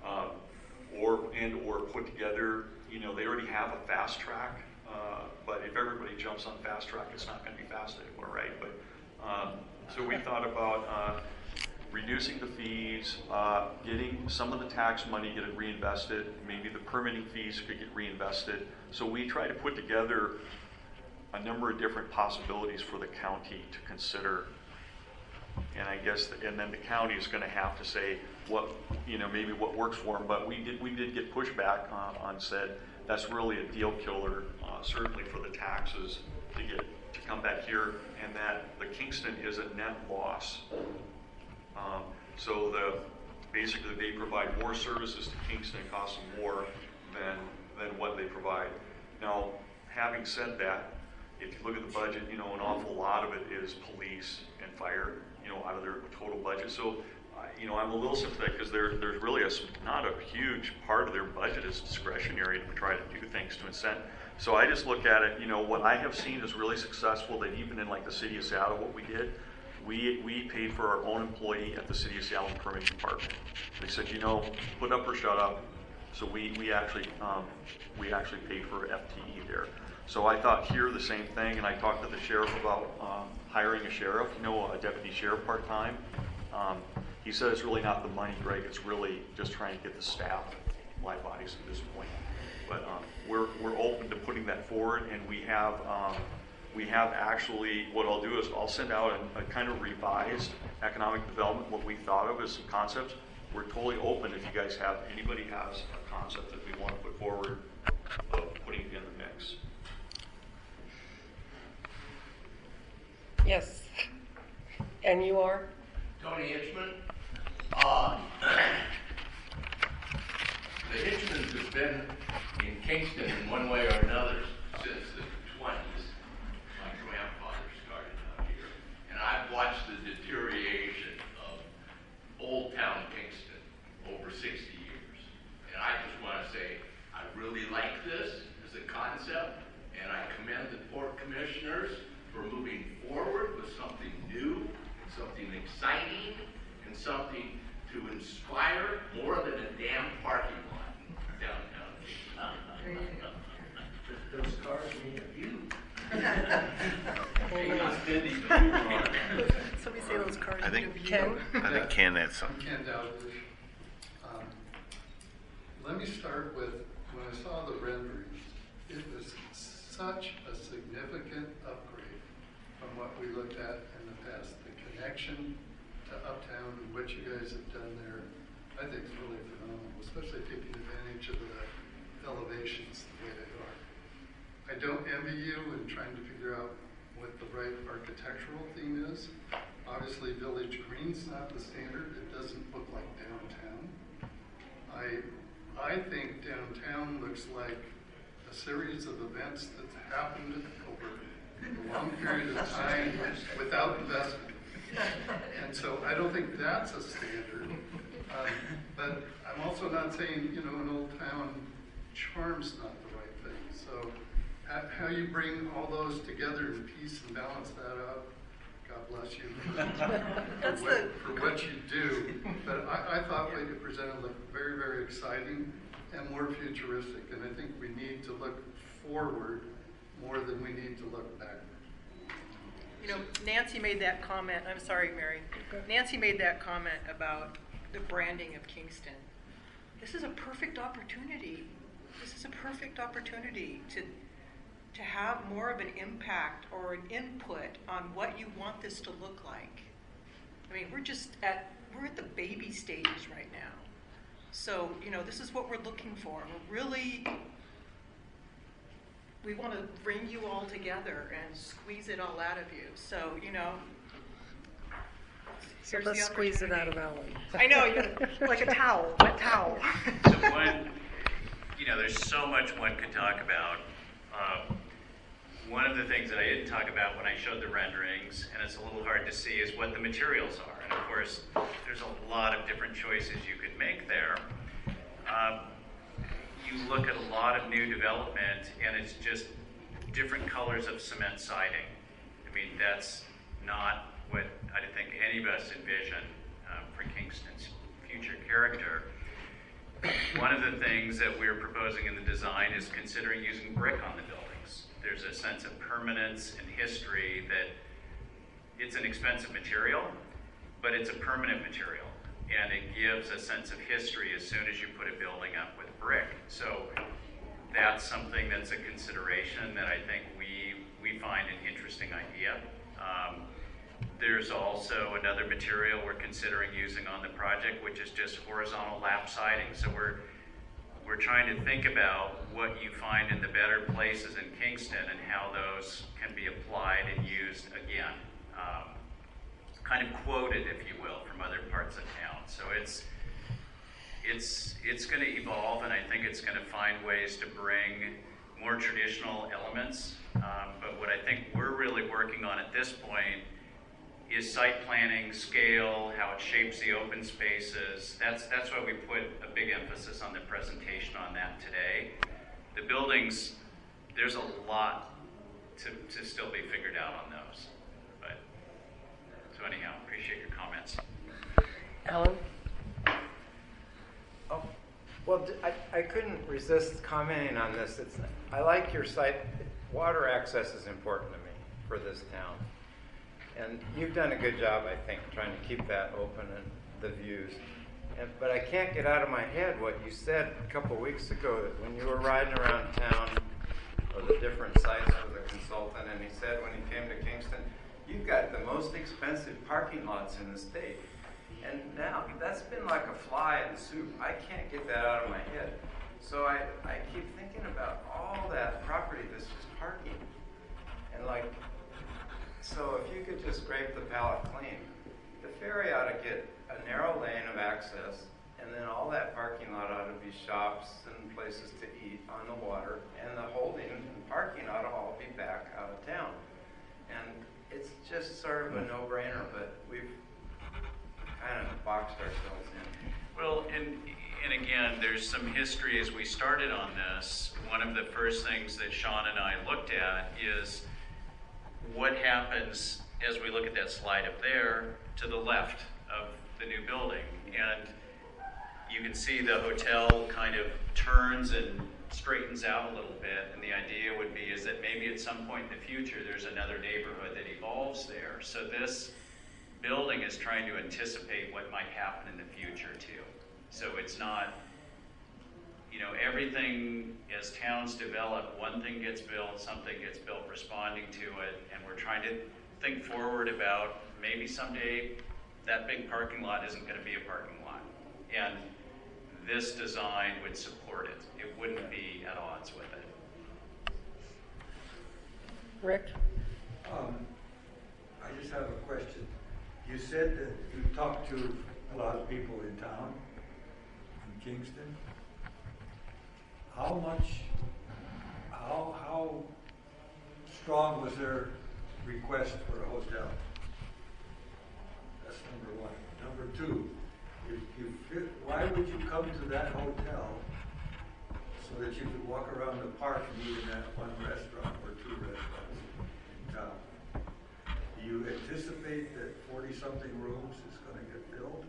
S4: or put together, they already have a fast track, but if everybody jumps on fast track, it's not going to be fast anymore, right? But so we thought about reducing the fees, getting some of the tax money, get it reinvested, maybe the permitting fees could get reinvested. So we try to put together a number of different possibilities for the county to consider. And I guess, and then the county is going to have to say what, maybe what works for them. But we did get pushback on said that's really a deal killer, certainly for the taxes to come back here, and that the Kingston is a net loss. So basically they provide more services to Kingston, it costs them more than what they provide. Now, having said that, if you look at the budget, an awful lot of it is police and fire, out of their total budget. So, I'm a little sympathetic because there's really not a huge part of their budget is discretionary to try to do things to incent. So I just look at it, what I have seen is really successful, that even in like the city of Seattle, what we did, we paid for our own employee at the city of Seattle permitting department. They said, put up or shut up. So we actually paid for FTE there. So I thought here the same thing, and I talked to the sheriff about hiring a sheriff, a deputy sheriff part-time. He said it's really not the money, Greg, it's really just trying to get the staff live bodies at this point. But we're open to putting that forward, and we have actually, what I'll do is I'll send out a kind of revised economic development, what we thought of as some concepts. We're totally open if you guys anybody has a concept that we want to put forward of putting in the mix.
S1: Yes. And you are?
S17: Tony Hitchman. The Hitchmans have been in Kingston in one way or another since the 20s. My grandfather started out here. And I've watched the deterioration of Old Town Kingston over 60 years. And I just want to say, I really like this as a concept, and I commend the Port Commissioners for moving forward with something new, and something exciting, and something to inspire more than a damn parking lot downtown.
S13: Those cars need a view.
S12: Somebody say those cars
S3: I
S12: need
S3: think
S12: a view.
S1: Ken?
S3: I think Ken had something.
S18: Ken Dowdridge. Let me start with, when I saw the renderings, it was such a significant upgrade from what we looked at in the past. The connection to Uptown and what you guys have done there, I think is really phenomenal, especially taking advantage of the elevations the way they are. I don't envy you in trying to figure out what the right architectural theme is. Obviously, Village Green's not the standard. It doesn't look like downtown. I think downtown looks like a series of events that happened over a long period of time without investment. And so I don't think that's a standard. But I'm also not saying, an old town charm's not the right thing. So how you bring all those together in peace and balance that out, God bless you for what you do. But I thought what you presented looked very, very exciting and more futuristic. And I think we need to look forward more than we need to look backward.
S12: Nancy made that comment. I'm sorry, Mary. Nancy made that comment about the branding of Kingston. This is a perfect opportunity. This is a perfect opportunity to have more of an impact or an input on what you want this to look like. I mean, we're at the baby stages right now. So, this is what we're looking for. We want to bring you all together and squeeze it all out of you. So,
S1: So let's squeeze it out of Alan.
S12: I know, like a towel, wet towel.
S5: So there's so much one could talk about. One of the things that I didn't talk about when I showed the renderings, and it's a little hard to see, is what the materials are. And of course, there's a lot of different choices you could make there. You look at a lot of new development, and it's just different colors of cement siding. I mean, that's not what I think any of us envision for Kingston's future character. One of the things that we're proposing in the design is considering using brick on the buildings. There's a sense of permanence and history that it's an expensive material, but it's a permanent material, and it gives a sense of history as soon as you put a building up with brick. So that's something that's a consideration that I think we find an interesting idea. There's also another material we're considering using on the project, which is just horizontal lap siding. So we're trying to think about what you find in the better places in Kingston and how those can be applied and used again. Kind of quoted, if you will, from other parts of town. So it's going to evolve, and I think it's going to find ways to bring more traditional elements. But what I think we're really working on at this point is site planning, scale, how it shapes the open spaces. That's why we put a big emphasis on the presentation on that today. The buildings, there's a lot to still be figured out on those. But so anyhow, appreciate your comments.
S1: Alan?
S6: Oh, well, I couldn't resist commenting on this. I like your site. Water access is important to me for this town. And you've done a good job, I think, trying to keep that open and the views. But I can't get out of my head what you said a couple of weeks ago that when you were riding around town or the different sites with a consultant, and he said when he came to Kingston, you've got the most expensive parking lots in the state. And now that's been like a fly in the soup. I can't get that out of my head. So I keep thinking about all that property that's just parking. And like, so if you could just scrape the palette clean, the ferry ought to get a narrow lane of access, and then all that parking lot ought to be shops and places to eat on the water, and the holding and parking ought to all be back out of town. And it's just sort of a no-brainer, but we've kind of boxed ourselves in.
S5: Well, and again, there's some history as we started on this. One of the first things that Sean and I looked at is what happens as we look at that slide up there to the left of the new building. And you can see the hotel kind of turns and straightens out a little bit, and the idea would be is that maybe at some point in the future there's another neighborhood that evolves there. So this building is trying to anticipate what might happen in the future too. So it's not, you know, everything as towns develop, one thing gets built, something gets built responding to it, and we're trying to think forward about maybe someday that big parking lot isn't going to be a parking lot. And this design would support it. It wouldn't be at odds with it.
S1: Rick?
S19: I just have a question. You said that you talked to a lot of people in town, in Kingston. How strong was their request for a hotel? That's number one. Number two, why would you come to that hotel so that you could walk around the park and eat in that one restaurant or two restaurants in town? Do you anticipate that 40-something rooms is going to get filled?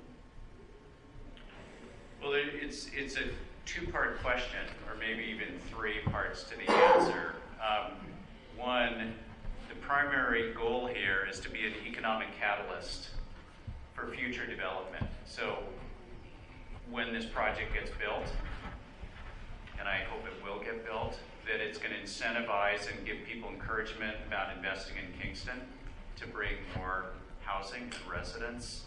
S5: Well, it's a two-part question, or maybe even three parts to the answer. One, the primary goal here is to be an economic catalyst for future development. So when this project gets built, and I hope it will get built, that it's going to incentivize and give people encouragement about investing in Kingston to bring more housing and residents.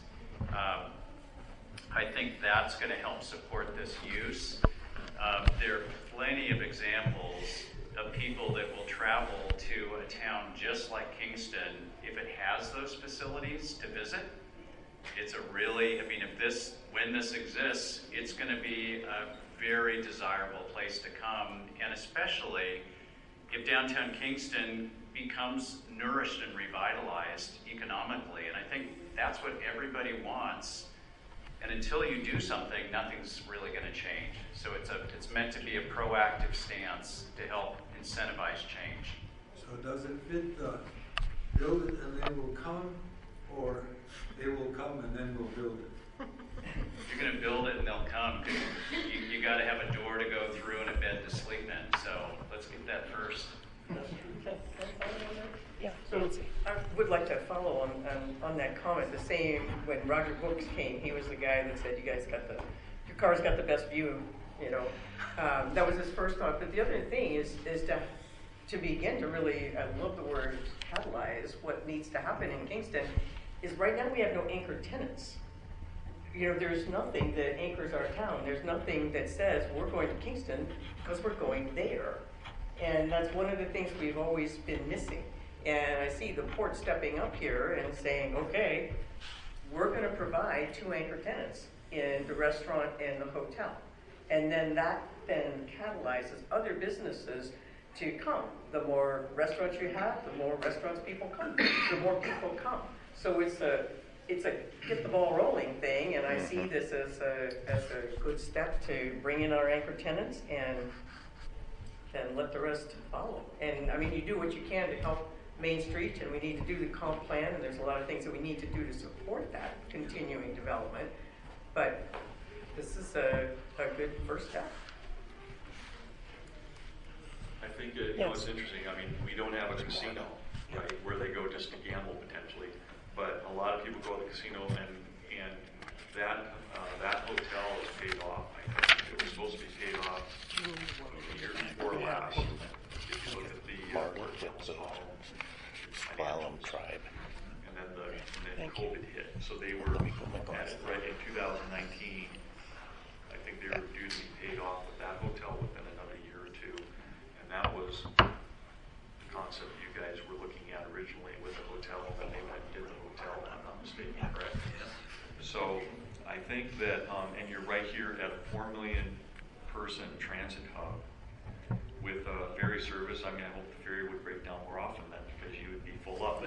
S5: I think that's going to help support this use. There are plenty of examples of people that will travel to a town just like Kingston if it has those facilities to visit. It's a really, I mean, when this exists, it's going to be a very desirable place to come, and especially if downtown Kingston becomes nourished and revitalized economically. And I think that's what everybody wants. And until you do something, nothing's really going to change. So it's meant to be a proactive stance to help incentivize change.
S19: So does it fit the build it and they will come, or they will come and then we'll build it?
S5: If you're going to build it and they'll come, you got to have a door to go through and a bed to sleep in. So let's get that first.
S1: Yeah.
S12: So, would like to follow on that comment. The same, when Roger Brooks came, he was the guy that said, your car's got the best view, you know. That was his first thought. But the other thing is to begin to really, I love the word catalyze, what needs to happen in Kingston is right now we have no anchor tenants. You know, there's nothing that anchors our town. There's nothing that says we're going to Kingston because we're going there. And that's one of the things we've always been missing. And I see the port stepping up here and saying, okay, we're going to provide 2 anchor tenants in the restaurant and the hotel. And then that then catalyzes other businesses to come. The more restaurants you have, the more restaurants people come. The more people come. So it's a get the ball rolling thing, and I see this as a good step to bring in our anchor tenants and then let the rest follow. And I mean, you do what you can to help Main Street, and we need to do the comp plan, and there's a lot of things that we need to do to support that continuing development. But this is a good first step.
S4: I think you know, it's interesting. I mean, we don't have a casino, right, where they go just to gamble potentially. But a lot of people go to the casino, and that hotel is paid off. I think it was supposed to be paid off the year before last. If you look at the
S3: Slalom Tribe.
S4: And then COVID hit, so they were at right in 2019. I think they were due to be paid off with that hotel within another year or two, and that was the concept you guys were looking at originally with the hotel, and they went and did the hotel, if I'm not mistaken, correct? So I think that, and you're right here at a 4 million person transit hub with ferry service. I mean, I hope the ferry would break down more often then, because you would be full up.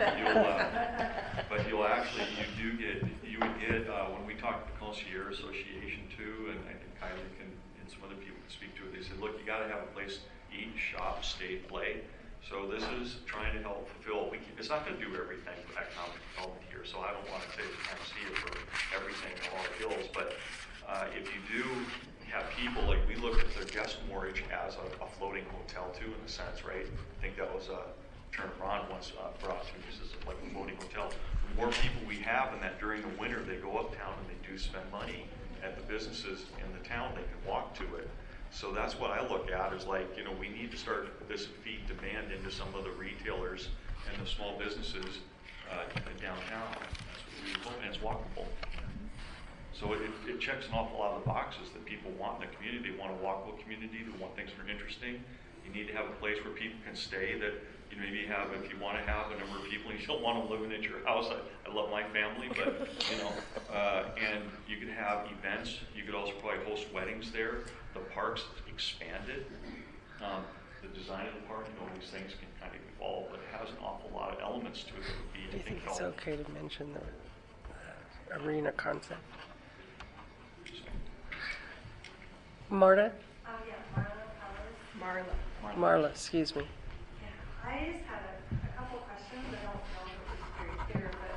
S4: But you'll actually, you would get, when we talked to the Concierge Association too, and I think Kylie can, and some other people can speak to it, they said, look, you got to have a place to eat, shop, stay, play. So this is trying to help fulfill. It's not going to do everything for economic development here, so I don't want to say the panacea for everything in all the hills. But if you do have people, like we look at the guest moorage as a floating hotel too, in a sense, right? I think that was a term Ron once brought to us as like a floating hotel. The more people we have, and that during the winter they go uptown and they do spend money at the businesses in the town, they can walk to it. So that's what I look at is like, you know, we need to start this feed demand into some of the retailers and the small businesses downtown. That's what we hope, and it's walkable. So it checks an awful lot of the boxes that people want in the community. They want a walkable community. They want things that are interesting. You need to have a place where people can stay that you maybe have, if you want to have a number of people, you don't want them living at your house. I love my family, but, you know, and you could have events. You could also probably host weddings there. The park's expanded. The design of the park, you know, these things can kind of evolve, but it has an awful lot of elements to it that would be,
S1: Do you think it's okay to mention the arena concept? Marta?
S20: Yeah,
S1: Marla, excuse me.
S20: Yeah, I just had a couple questions. I don't know if it was very clear, but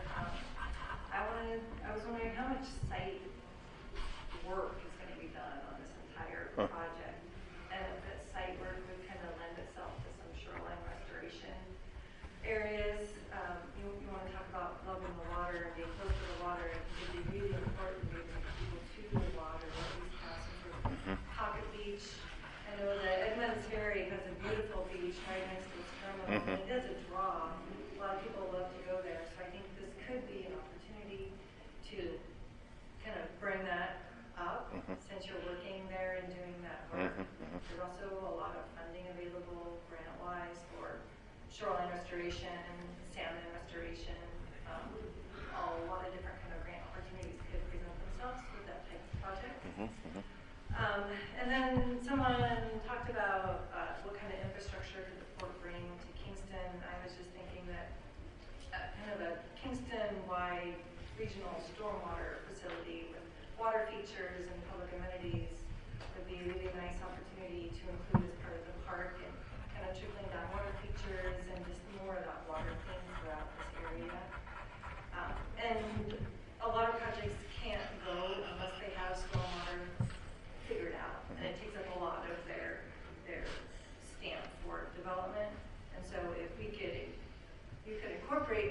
S20: I was wondering how much site work is going to be done on this entire project, and if that site work would kind of lend itself to some shoreline restoration areas. You want to talk about loving the water and being close to the water, and it would be really important to bring people to the water, or at least have some sort of pocket beach. I know that Edmonds Ferry has a beautiful beach right next to its terminal, and it does a draw. A lot of people love to go there, so I think this could be an opportunity to kind of bring that up since you're working there and doing that work. There's also a lot of funding available grant-wise for shoreline restoration, salmon restoration. A lot of different kind of grant opportunities could present themselves with that type of project. And then someone talked about what kind of infrastructure could the port bring to Kingston. I was just thinking that kind of a Kingston-wide regional stormwater facility with water features and public amenities would be a really nice opportunity to include as part of the park, and kind of trickling down water features and just more of that water theme throughout this area. And a lot of projects can't go unless they have stormwater figured out, and it takes up a lot of their stamp for development. And so if you could incorporate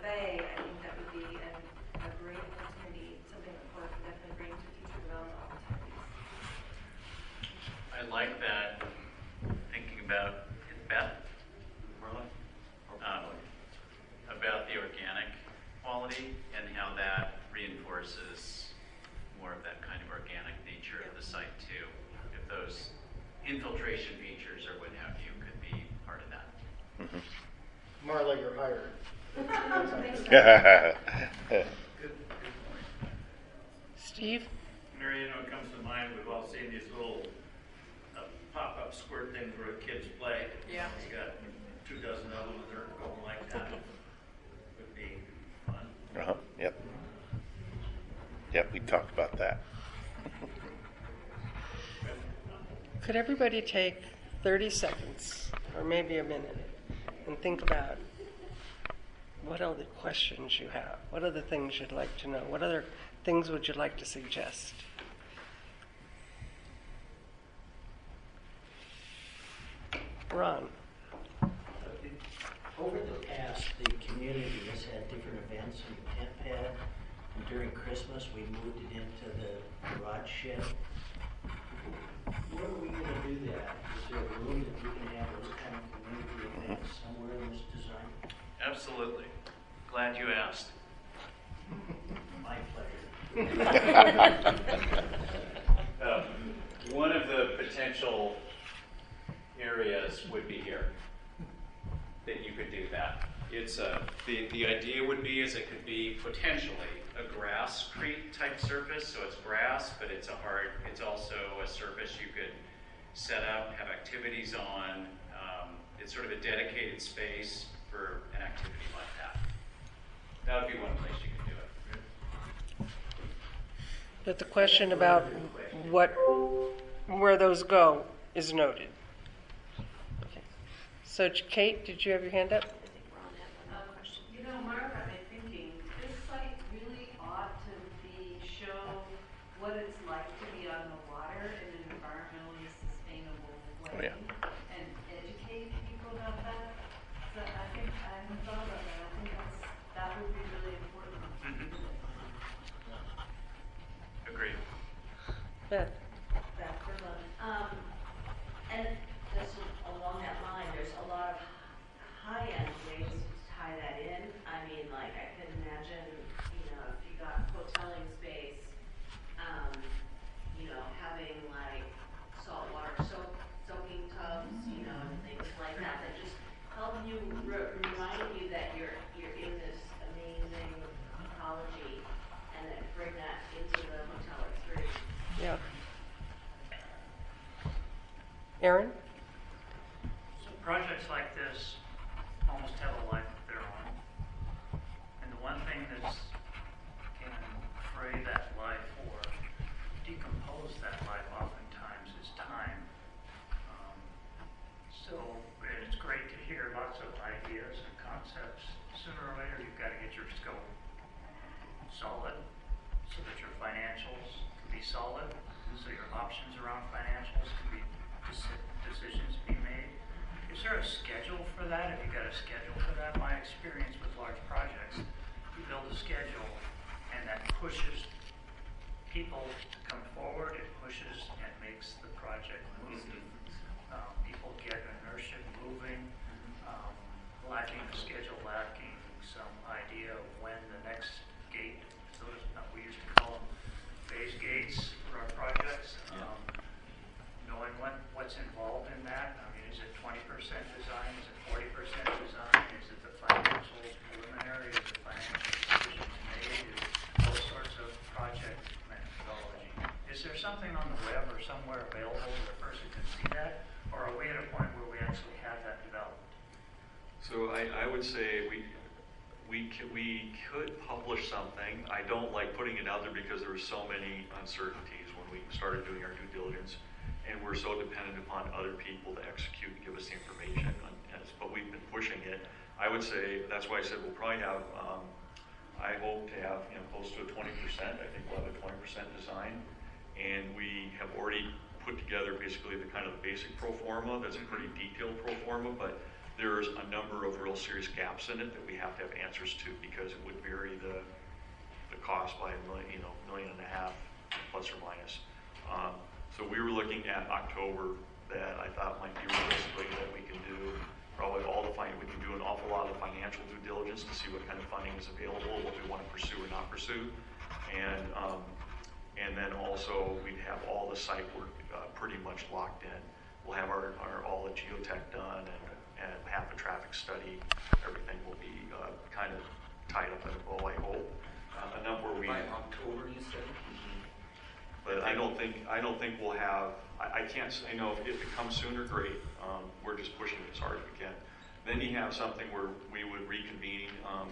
S11: Bay, I think that would be a great opportunity, something the port could definitely bring to future development opportunities.
S5: I like that, thinking about Beth, about the organic quality and how that reinforces more of that kind of organic nature of the site too. If those infiltration features or what have you could be part of that.
S15: Marla, you're hired.
S1: Steve?
S21: Mary, you know, it comes to mind, we've all seen these little pop-up squirt things where kids play.
S12: Yeah.
S21: It's got 2 dozen of them and they're going like that. Would be fun.
S3: Yep. Yep, we talked about that.
S1: Could everybody take 30 seconds, or maybe a minute, and think about what other questions you have? What other things you'd like to know? What other things would you like to suggest? Ron?
S10: Over the past, the community has had different events in the tent pad. And during Christmas, we moved it into the garage shed. Where are we going to do that? Is there a room that we can have those kind of community events somewhere in this design?
S5: Absolutely. Glad you asked.
S10: My pleasure.
S5: One of the potential areas would be here that you could do that. It's the idea would be is it could be potentially a grasscrete type surface, so it's grass, but it's also a surface you could set up, have activities on. It's sort of a dedicated space for an activity like that. That would be one place you could do it.
S1: But the question about where those go is noted. Okay. So Kate, did you have your hand up?
S11: You know, Mark got me thinking, this site really ought to show what it's like to be on the water in an environmentally sustainable way. And educate people about that. So I think I haven't thought about that. I think that would be really important.
S5: Agreed.
S1: Beth?
S22: Beth Berlin. And just along that line, there's a lot of high-end ways to tie that in. I mean, like, I can imagine, you know, if you got hoteling space, you know, having like saltwater soaking tubs, you know, and things like that just help you remind you that you're in this amazing ecology, and then bring that into the hotel experience.
S1: Yeah. Aaron?
S16: So projects like this almost have a life of their own. And the one thing that's can fray that life or decompose that life oftentimes is time. So it's great to hear lots of ideas and concepts. Sooner or later you've got to get your scope solid so that your financials can be solid, so your options around financials can be decisions be made. Is there a schedule for that? Have you got a schedule for that? My experience with large projects, you build a schedule and that pushes people to come forward. It pushes and makes the project move. People get inertia moving, lacking a schedule, lacking some idea of when the next gate, we used to call them phase gates for our projects. Knowing what's involved in that. I mean, is it 20% design? Is it 40% design? Is it the financial preliminary? Is the financial decisions made? Those sorts of project methodology. Is there something on the web or somewhere available where a person can see that? Or are we at a point where we actually have that developed?
S4: So I would say we could publish something. I don't like putting it out there because there were so many uncertainties when we started doing our due diligence. And we're so dependent upon other people to execute and give us the information. But we've been pushing it. I would say, that's why I said we'll probably have, I hope to have close to a 20%. I think we'll have a 20% design. And we have already put together basically the kind of the basic pro forma. That's a pretty detailed pro forma, but there's a number of real serious gaps in it that we have to have answers to, because it would vary the cost by $1.5 million plus or minus. So we were looking at October, that I thought might be realistically that we can do probably we can do an awful lot of financial due diligence to see what kind of funding is available, what we want to pursue or not pursue, and then also we'd have all the site work pretty much locked in. We'll have all the geotech done and half a traffic study. Everything will be kind of tied up in a bow, I hope. Enough where we.
S14: By October, you said.
S4: But I don't think we'll have. I can't say no. If it comes sooner, great. We're just pushing it as hard as we can. Then you have something where we would reconvene.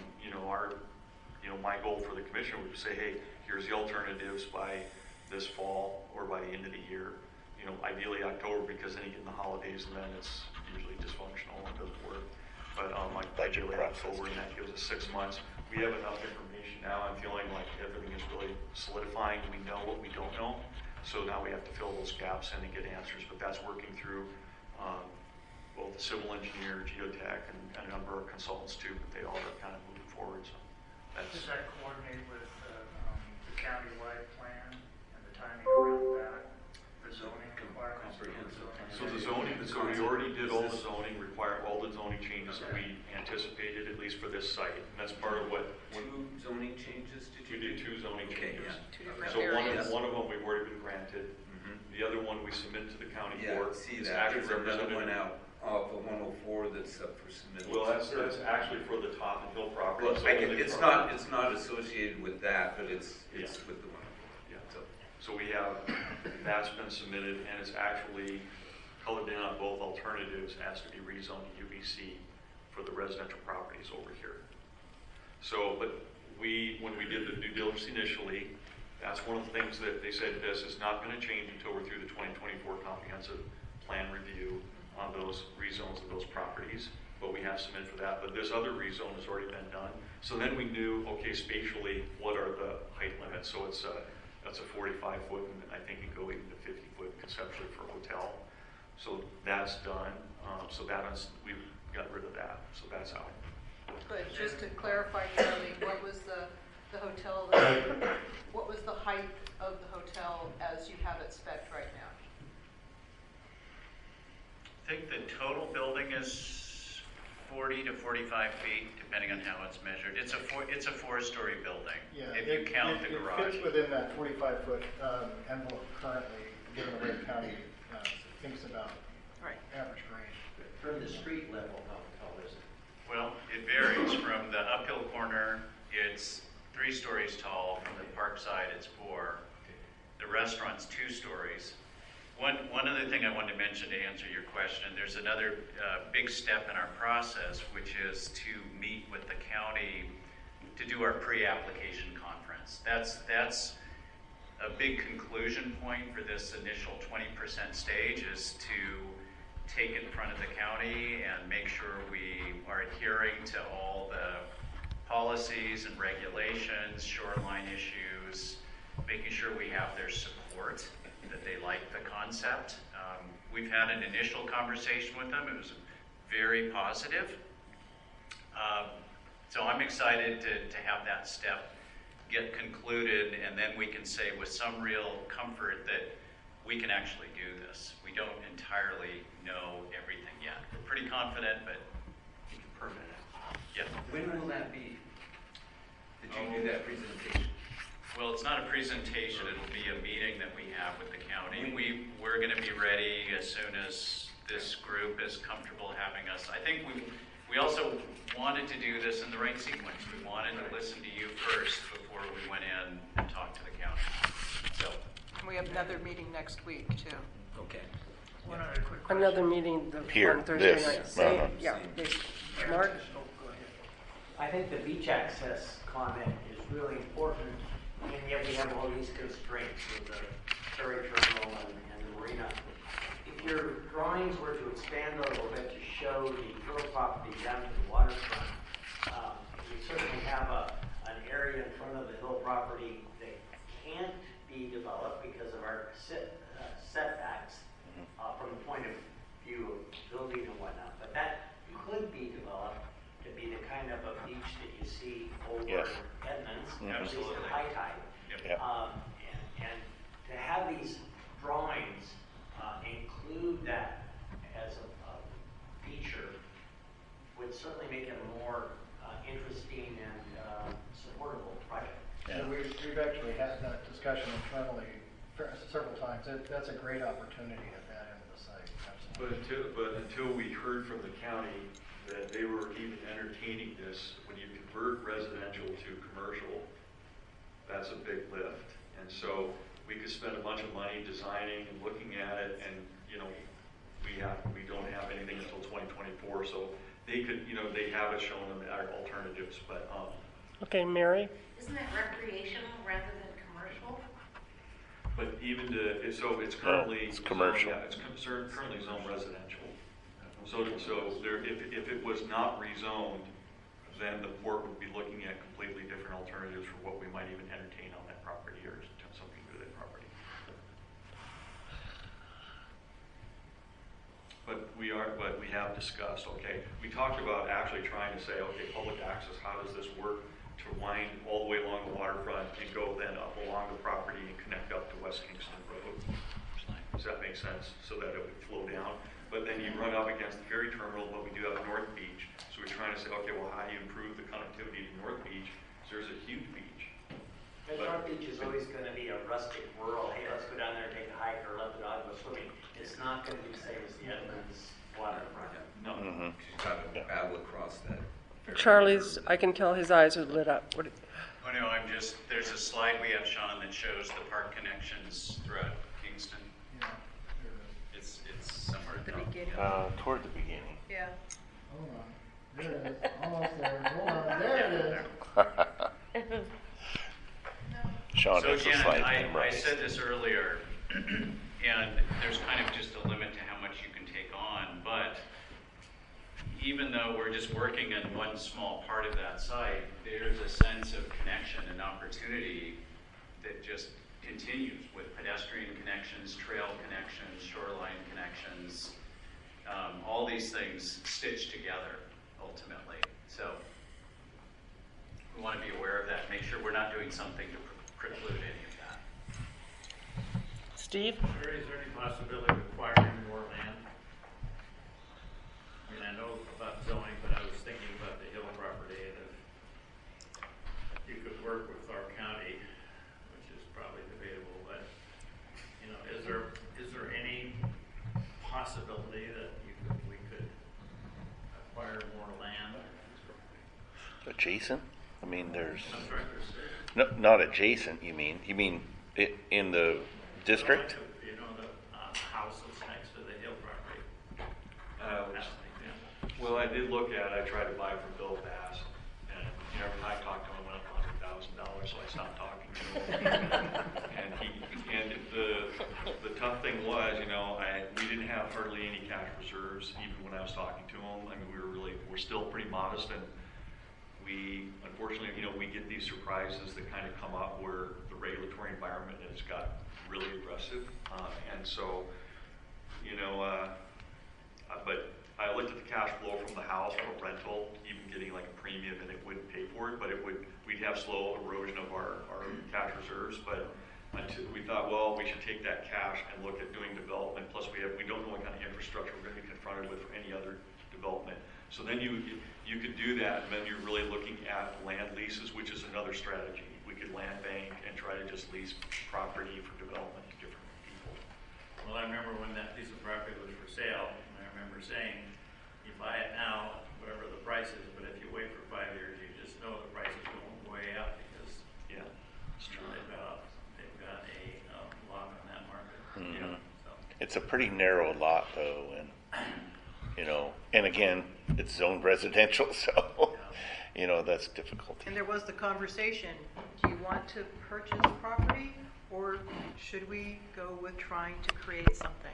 S4: My goal for the commission would say, hey, here's the alternatives by this fall or by the end of the year. Ideally October, because then you get in the holidays and then it's usually dysfunctional and doesn't work. But ideally October, and that gives us 6 months. We have enough information now. I'm feeling like everything is really solidifying. We know what we don't know. So now we have to fill those gaps in and get answers. But that's working through both the civil engineer, geotech, and a number of consultants too. But they all are kind of moving forward. So
S16: does that coordinate with the county-wide plan and the timing around that? The zoning requirements?
S4: So the zoning, we already did all the zoning changes that we anticipated, at least for this site. And that's part of what.
S14: Two zoning changes?
S4: We did 2 zoning changes.
S14: Yeah.
S1: Two different
S4: So
S1: areas.
S4: one of them we've already been granted. The other one we submit to the county court.
S14: See
S4: It's
S14: that.
S4: actually
S14: There's another
S4: represented.
S14: one out off of 104 that's up for submittal.
S4: Well, that's actually for the Top and Hill property.
S14: Well,
S4: So
S14: it's not associated with that, but it's with the one.
S4: Yeah. So we have, that's been submitted, and it's actually colored in on both alternatives as to be rezoned to UBC for the residential properties over here. So, but when we did the due diligence initially, that's one of the things that they said, this is not going to change until we're through the 2024 comprehensive plan review on those rezones of those properties. But we have submitted for that. But this other rezone has already been done. So then we knew, okay, spatially, what are the height limits? So that's a 45-foot, and I think it can go even to 50-foot conceptually for a hotel. So that's done. So we've got rid of that. So that's out.
S2: But just to clarify, Charlie, what was the hotel, what was the height of the hotel as you have it spec'd right now?
S5: I think the total building is 40 to 45 feet, depending on how it's measured. It's a 4-story building, if you count the garage.
S15: It fits within that 45-foot envelope currently, given the way the county thinks about average grade.
S10: From the street level, how tall is it?
S5: Well, it varies. From the uphill corner, it's 3 stories tall. From the park side, it's 4. The restaurant's 2 stories. One other thing I wanted to mention to answer your question, there's another big step in our process, which is to meet with the county to do our pre-application conference. That's a big conclusion point for this initial 20% stage, is to take it in front of the county and make sure we are adhering to all the policies and regulations, shoreline issues, making sure we have their support, that they like the concept. We've had an initial conversation with them. It was very positive. So I'm excited to have that step get concluded, and then we can say with some real comfort that we can actually do this. We don't entirely know everything yet. We're pretty confident, but
S4: you can permit it.
S5: Yeah.
S14: When will that be? Did you do that presentation?
S5: Well, it's not a presentation. It'll be a meeting that we have with the county. We're going to be ready as soon as this group is comfortable having us. I think we also wanted to do this in the right sequence. We wanted to listen to you first before we went in and talked to the county. So.
S2: And we have another meeting next week too.
S14: Okay.
S16: One other quick question.
S1: Another meeting
S3: Here,
S1: on Thursday
S3: this.
S1: night. Same,
S3: Uh-huh.
S1: yeah. Mark?
S10: I think the beach access comment is really important, and yet we have all these constraints with the ferry terminal and the marina. If your drawings were to expand a little bit to show the rural property down to the waterfront, we certainly have an area in front of the hill property that can't be developed because of our setbacks from the point of view of building and whatnot. But that could kind of a beach that you see over
S3: Yes.
S10: Edmonds,
S3: Mhm.
S10: at least
S5: Absolutely.
S10: at high tide.
S3: Yep.
S10: And to have these drawings include that as a feature would certainly make it a more interesting and supportable project.
S15: And we've actually had that discussion internally several times. That's a great opportunity at that end of the site, absolutely.
S4: But until we heard from the county that they were even entertaining this, when you convert residential to commercial, that's a big lift. And so we could spend a bunch of money designing and looking at it, and we don't have anything until 2024. So they could, they have it showing them alternatives, but
S1: Okay, Mary?
S22: Isn't it recreational rather than commercial?
S4: but even so it's currently
S3: it's commercial.
S4: Yeah, it's currently zoned residential. So there, if it was not rezoned, then the port would be looking at completely different alternatives for what we might even entertain on that property or something to that property. But we have discussed, okay, we talked about actually trying to say, okay, public access, how does this work to wind all the way along the waterfront and go then up along the property and connect up to West Kingston Road? Does that make sense? So that it would flow down. But then you run up against the ferry terminal, but we do have North Beach. So we're trying to say, okay, well, how do you improve the connectivity to North Beach? So there's a huge beach.
S10: And North Beach is always going to be a rustic, rural, hey, let's go down there and take a hike or let the dog go swimming. It's not going to be the same as the Edmonds waterfront.
S4: No.
S14: She's got to paddle across that.
S1: Charlie's, I can tell his eyes are lit up.
S5: Oh no, there's a slide we have, Sean, that shows the park connections throughout Kingston. It's somewhere at
S2: The beginning.
S3: Toward the beginning.
S2: Yeah.
S15: Hold on. There it is. Almost there. Hold on. There it is.
S3: Sean
S5: So
S3: has the
S5: again,
S3: slide
S5: I
S3: memorized.
S5: said this earlier, and there's kind of just a limit to how much you can take on, but even though we're just working on one small part of that site, there's a sense of connection and opportunity that just continues with pedestrian connections, trail connections, shoreline connections, all these things stitched together ultimately. So we want to be aware of that, make sure we're not doing something to preclude any of that.
S1: Steve?
S21: Is there any possibility of acquiring more land? I mean, I know about zoning, but I was thinking about the Hill property, and if you could work with our county, which is probably debatable, but, is there any possibility that we could acquire more land?
S3: Adjacent? I mean, there's
S21: I'm trying to say.
S3: no, not adjacent. You mean in the district?
S21: The house that's next to the Hill property. That's an example.
S4: Well, I did look at it. I tried to buy from Bill Bass, and every time I talked to him, it went up $100,000, so I stopped talking to him. and the tough thing was, we didn't have hardly any cash reserves, even when I was talking to him. I mean, we're still pretty modest, and we, unfortunately, we get these surprises that kind of come up where the regulatory environment has got really aggressive, and so, but I looked at the cash flow from the house from a rental, even getting like a premium, and it wouldn't pay for it, but we'd have slow erosion of our cash reserves. But we thought, well, we should take that cash and look at doing development. Plus, we don't know what kind of infrastructure we're going to be confronted with for any other development. So then you could do that, and then you're really looking at land leases, which is another strategy. We could land bank and try to just lease property for development to different people.
S21: Well, I remember when that piece of property was for sale, and I remember saying, you buy it now, whatever the price is, but if you wait for 5 years, you just know the price is going way up because they've got a lock on that market.
S3: Mm-hmm. It's a pretty narrow lot, though, and and again, it's zoned residential, so that's difficult.
S2: And there was the conversation, do you want to purchase property, or should we go with trying to create something?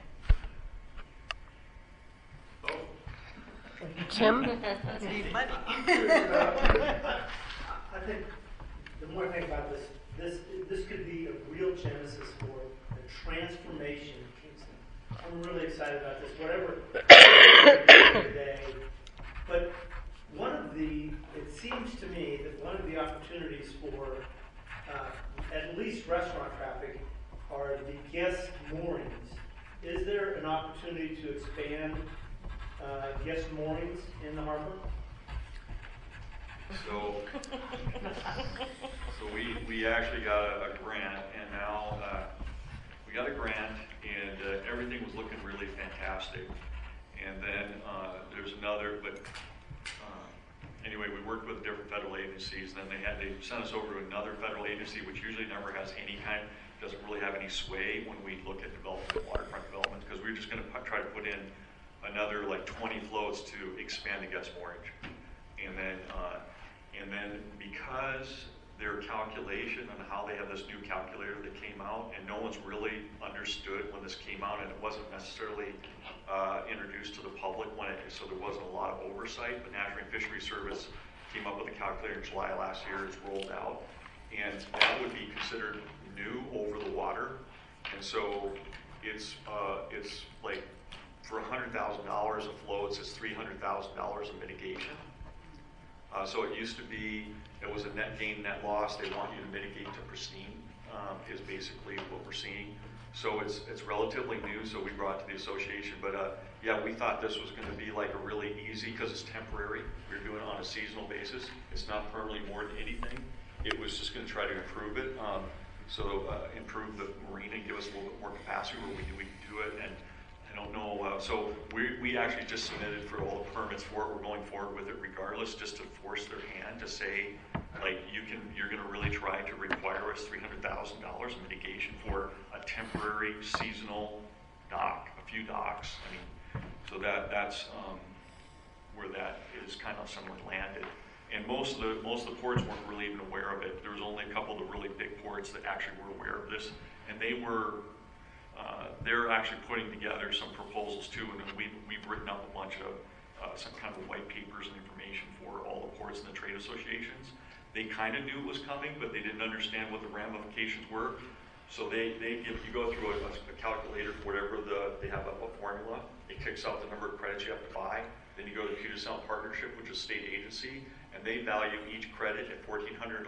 S1: Kim?
S2: Need money.
S13: I think the more I think about this could be a real genesis for the transformation of Kingston. I'm really excited about this. Whatever today, but one of the, it seems to me that one of the opportunities for at least restaurant traffic are the guest moorings. Is there an opportunity to expand guest moorings in the harbor?
S4: So we actually got a grant, and now we got a grant, and everything was looking really fantastic. And then there's another, but anyway, we worked with different federal agencies. Then they sent us over to another federal agency, which usually never has any kind, doesn't really have any sway when we look at development, waterfront development, because we're just going to try to put in another like 20 floats to expand the guest moorage. And then because their calculation on how they have this new calculator that came out, and no one's really understood when this came out, and it wasn't necessarily introduced to the public so there wasn't a lot of oversight, but National Marine Fisheries Service came up with a calculator in July last year. It's rolled out, and that would be considered new over the water. And so it's like for $100,000 of floats, it's $300,000 of mitigation. So it used to be, it was a net gain, net loss. They want you to mitigate to pristine, is basically what we're seeing. So it's relatively new, so we brought it to the association. But yeah, we thought this was going to be like a really easy, because it's temporary. We're doing it on a seasonal basis. It's not permanently more than anything. It was just going to try to improve it. Improve the marina, give us a little bit more capacity where we can do it. And I don't know, so we actually just submitted for all the permits for it. We're going forward with it regardless, just to force their hand to say, like, you're going to really try to require us $300,000 in mitigation for a temporary seasonal dock, a few docks. I mean, so that's where that is kind of somewhat landed. And most of the ports weren't really even aware of it. There was only a couple of the really big ports that actually were aware of this, and they're actually putting together some proposals too, and then we've written up a bunch of some kind of white papers and information for all the ports and the trade associations. They kind of knew it was coming, but they didn't understand what the ramifications were. So you go through a calculator for whatever they have a formula. It kicks out the number of credits you have to buy. Then you go to Puget Sound Partnership, which is a state agency, and they value each credit at $1,411.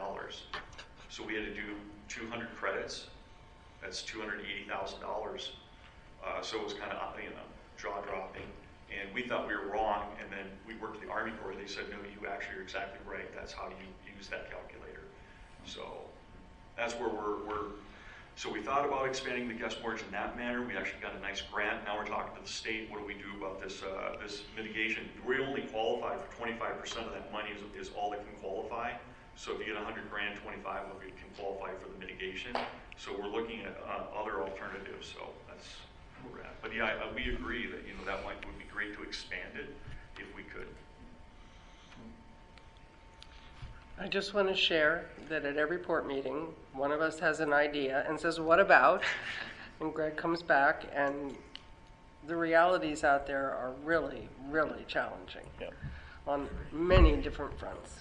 S4: So we had to do 200 credits. That's $280,000. So it was kind of jaw-dropping. And we thought we were wrong, and then we worked with the Army Corps. They said, no, you actually are exactly right. That's how you use that calculator. So that's where so we thought about expanding the guest moorage in that manner. We actually got a nice grant. Now we're talking to the state. What do we do about this mitigation? We only qualify for 25% of that money is all that can qualify. So if you get $100,000, 25 of it can qualify for the mitigation. So we're looking at other alternatives. So that's where we're at. But yeah, we agree that that would be great to expand it if we could.
S1: I just want to share that at every port meeting, one of us has an idea and says, what about? And Greg comes back, and the realities out there are really, really challenging on many different fronts.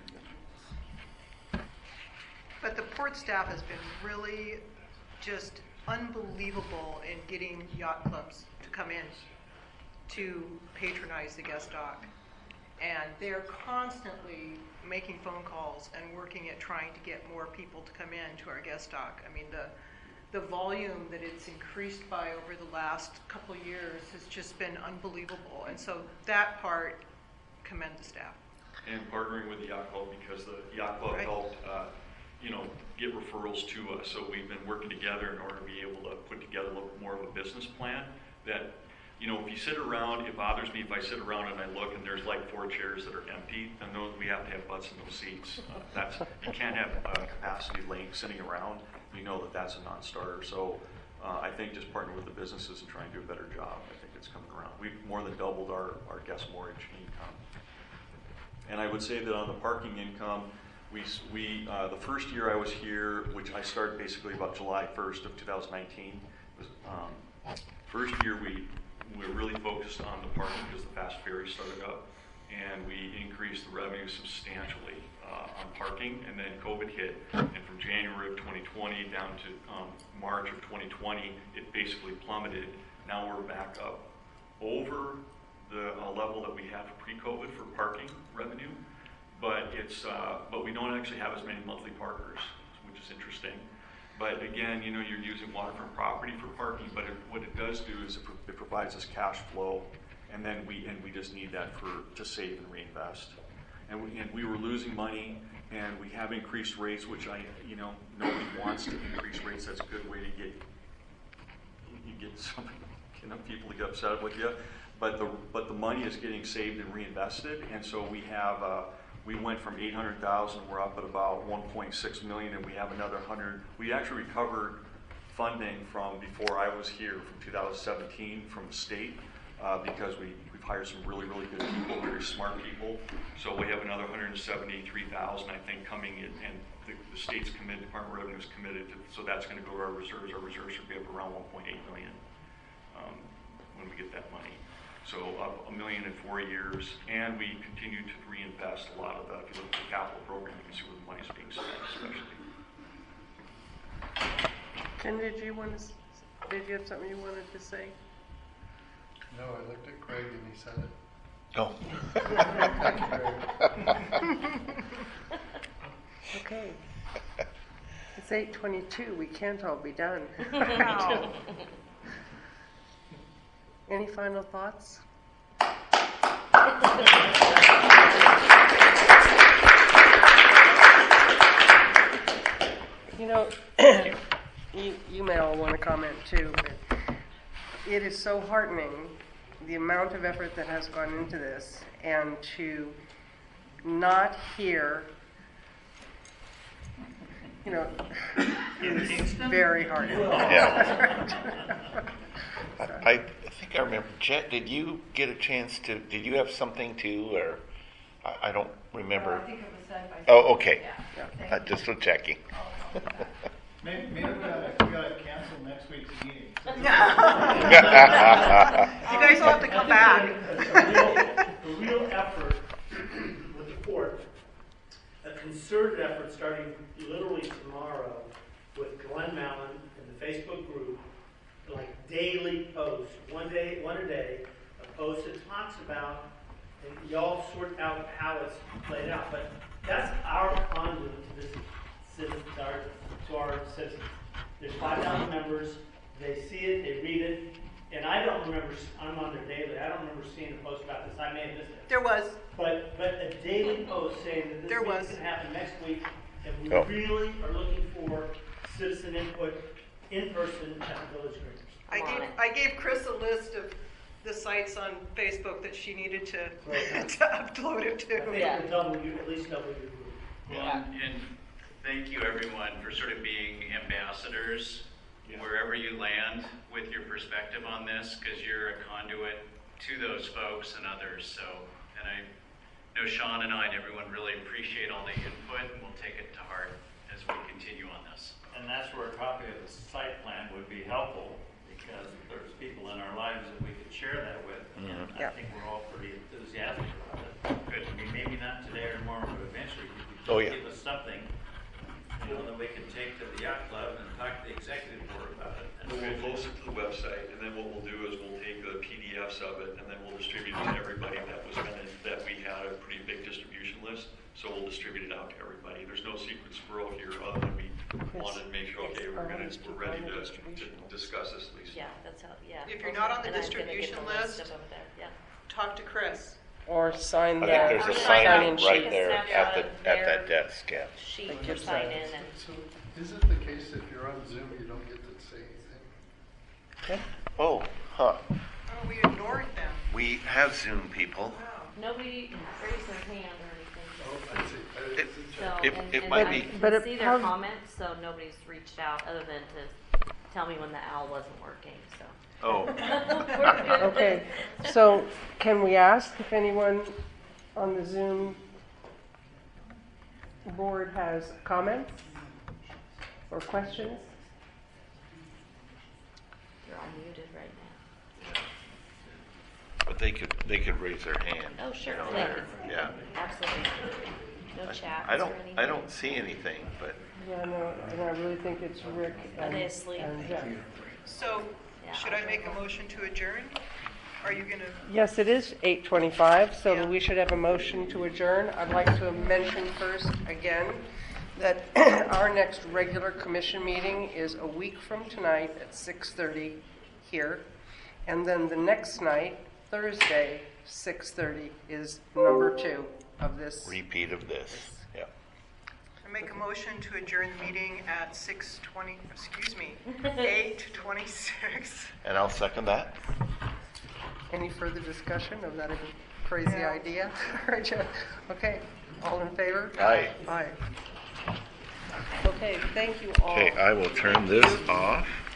S2: But the port staff has been really just unbelievable in getting yacht clubs to come in to patronize the guest dock. And they're constantly making phone calls and working at trying to get more people to come in to our guest dock. I mean, the volume that it's increased by over the last couple of years has just been unbelievable. And so that part, commend the staff.
S4: And partnering with the Yacht Club, because the Yacht Club helped get referrals to us. So we've been working together in order to be able to put together a little more of a business plan that, if you sit around, it bothers me if I sit around and I look and there's like 4 chairs that are empty, and we have to have butts in those seats. You can't have capacity sitting around. You know that's a non-starter. So I think just partnering with the businesses and trying to do a better job, I think it's coming around. We've more than doubled our guest moorage income. And I would say that on the parking income, the first year I was here, which I started basically about July 1st of 2019, was first year we were really focused on the parking because the fast ferry started up, and we increased the revenue substantially on parking, and then COVID hit, and from January of 2020 down to March of 2020, it basically plummeted. Now we're back up over the level that we had pre-COVID for parking revenue, but we don't actually have as many monthly parkers, which is interesting. But again, you're using waterfront property for parking, but what it does do is it provides us cash flow, and then we just need that to save and reinvest. And we were losing money, and we have increased rates, which nobody wants to increase rates. That's a good way to get some people to get upset with you. But the money is getting saved and reinvested, and so we have. We went from 800,000, we're up at about 1.6 million, and we have another 100. We actually recovered funding from before I was here, from 2017, from the state, because we've hired some really, really good people, very smart people. So we have another 173,000, I think, coming in, and the state's committed, Department of Revenue is committed to, so that's going to go to our reserves. Our reserves should be up around 1.8 million when we get that money. So up $1 million in 4 years, and we continue to reinvest a lot of the, if you look at the capital program, you can see where the money's being spent, especially.
S1: Ken, did you have something you wanted to say?
S18: No, I looked at Craig and he said it.
S3: Oh.
S1: Okay. It's 8:22. We can't all be done. Any final thoughts? You may all want to comment too, but it is so heartening, the amount of effort that has gone into this, and to not hear, is very heartening.
S3: Yeah. I think I remember, Jet, did you get a chance to, did you have something too, or I don't remember.
S11: I think it was sent by.
S3: Oh, okay.
S11: Yeah.
S3: Just for checking.
S15: Maybe we gotta cancel next week's meeting.
S2: You guys will have to come back.
S13: A real effort with the port, a concerted effort starting literally tomorrow with Glenn Mallon and the Facebook group, like daily posts, one a day, a post that talks about, and y'all sort out how it's played out, but that's our conduit to this citizens, to our citizens. There's 5,000 members, they see it, they read it, and I don't remember, I'm on there daily, I don't remember seeing a post about this, I may have missed it.
S2: There was.
S13: But a daily post saying that this
S2: There
S13: meeting's
S2: was.
S13: going to happen next week, and we
S3: Oh.
S13: really are looking for citizen input in person at the Village Green.
S2: I gave Chris a list of the sites on Facebook that she needed to upload it
S13: I
S2: to.
S13: think we'll at least double your group.
S5: And thank you, everyone, for sort of being ambassadors wherever you land with your perspective on this, because you're a conduit to those folks and others. So, and I know Sean and I and everyone really appreciate all the input, and we'll take it to heart as we continue on this.
S21: And that's where a copy of the site plan would be helpful, because there's people in our lives that we could share that with. And I think we're all pretty enthusiastic about it. Good. I mean, maybe not today or tomorrow, but eventually you could give us something, that we can take to the yacht club and talk to the executive board about it.
S4: We'll post it to the website, and then what we'll do is we'll take the PDFs of it, and then we'll distribute it to everybody that we had a pretty big distribution list. So we'll distribute it out to everybody. There's no secret squirrel here, other than we wanted to make sure, okay, we're ready to discuss this, Lisa.
S22: Yeah, that's how, yeah.
S2: If you're not on the
S22: And I'm gonna get
S2: distribution
S22: the
S2: list,
S22: of over there, yeah.
S2: talk to Chris.
S1: Or sign
S3: I
S1: the
S3: think there's a sign-in right
S22: sheet.
S3: there
S22: Snapshot
S3: at
S22: of
S3: that
S22: their
S3: desk, yeah.
S22: Sheet
S1: Like
S22: to
S1: your
S22: sign
S1: sign.
S22: in and.
S18: So is it the case if you're on Zoom, you don't get to say anything?
S3: Oh, huh.
S2: Oh, we ignored them.
S3: We have Zoom people.
S22: Nobody raised their hand or anything.
S18: Oh, I see.
S22: So,
S3: It
S22: and
S3: might
S22: I
S3: be.
S22: can see their comments, so nobody's reached out other than to tell me when the owl wasn't working, so.
S3: Oh.
S22: We're good.
S1: Okay, so can we ask if anyone on the Zoom board has comments or questions?
S22: You're all muted right now.
S3: But they could raise their hand.
S22: Oh, sure.
S3: you know,
S22: They
S3: or-
S22: could.
S3: Yeah.
S22: Absolutely. No chat
S3: I
S22: or
S3: don't
S22: anything.
S3: see anything, but
S1: Yeah, no, and I really think it's Rick
S22: Are
S1: and,
S22: they asleep?
S1: and Jeff.
S2: So,
S22: Yeah,
S2: should
S22: I'll
S2: I make a
S22: go.
S2: motion to adjourn? Are you going to?
S1: Yes, it is 8:25, so we should have a motion to adjourn. I'd like to mention first again that our next regular commission meeting is a week from tonight at 6:30 here. And then the next night, Thursday, 6:30, is number 2 of this.
S3: Repeat of this. Yeah.
S2: I make a motion to adjourn the meeting at 8:26.
S3: And I'll second that.
S1: Any further discussion of that crazy
S2: No.
S1: idea? Okay, all in favor?
S3: Aye.
S1: Aye. Okay, thank you all.
S3: Okay, I will turn this off.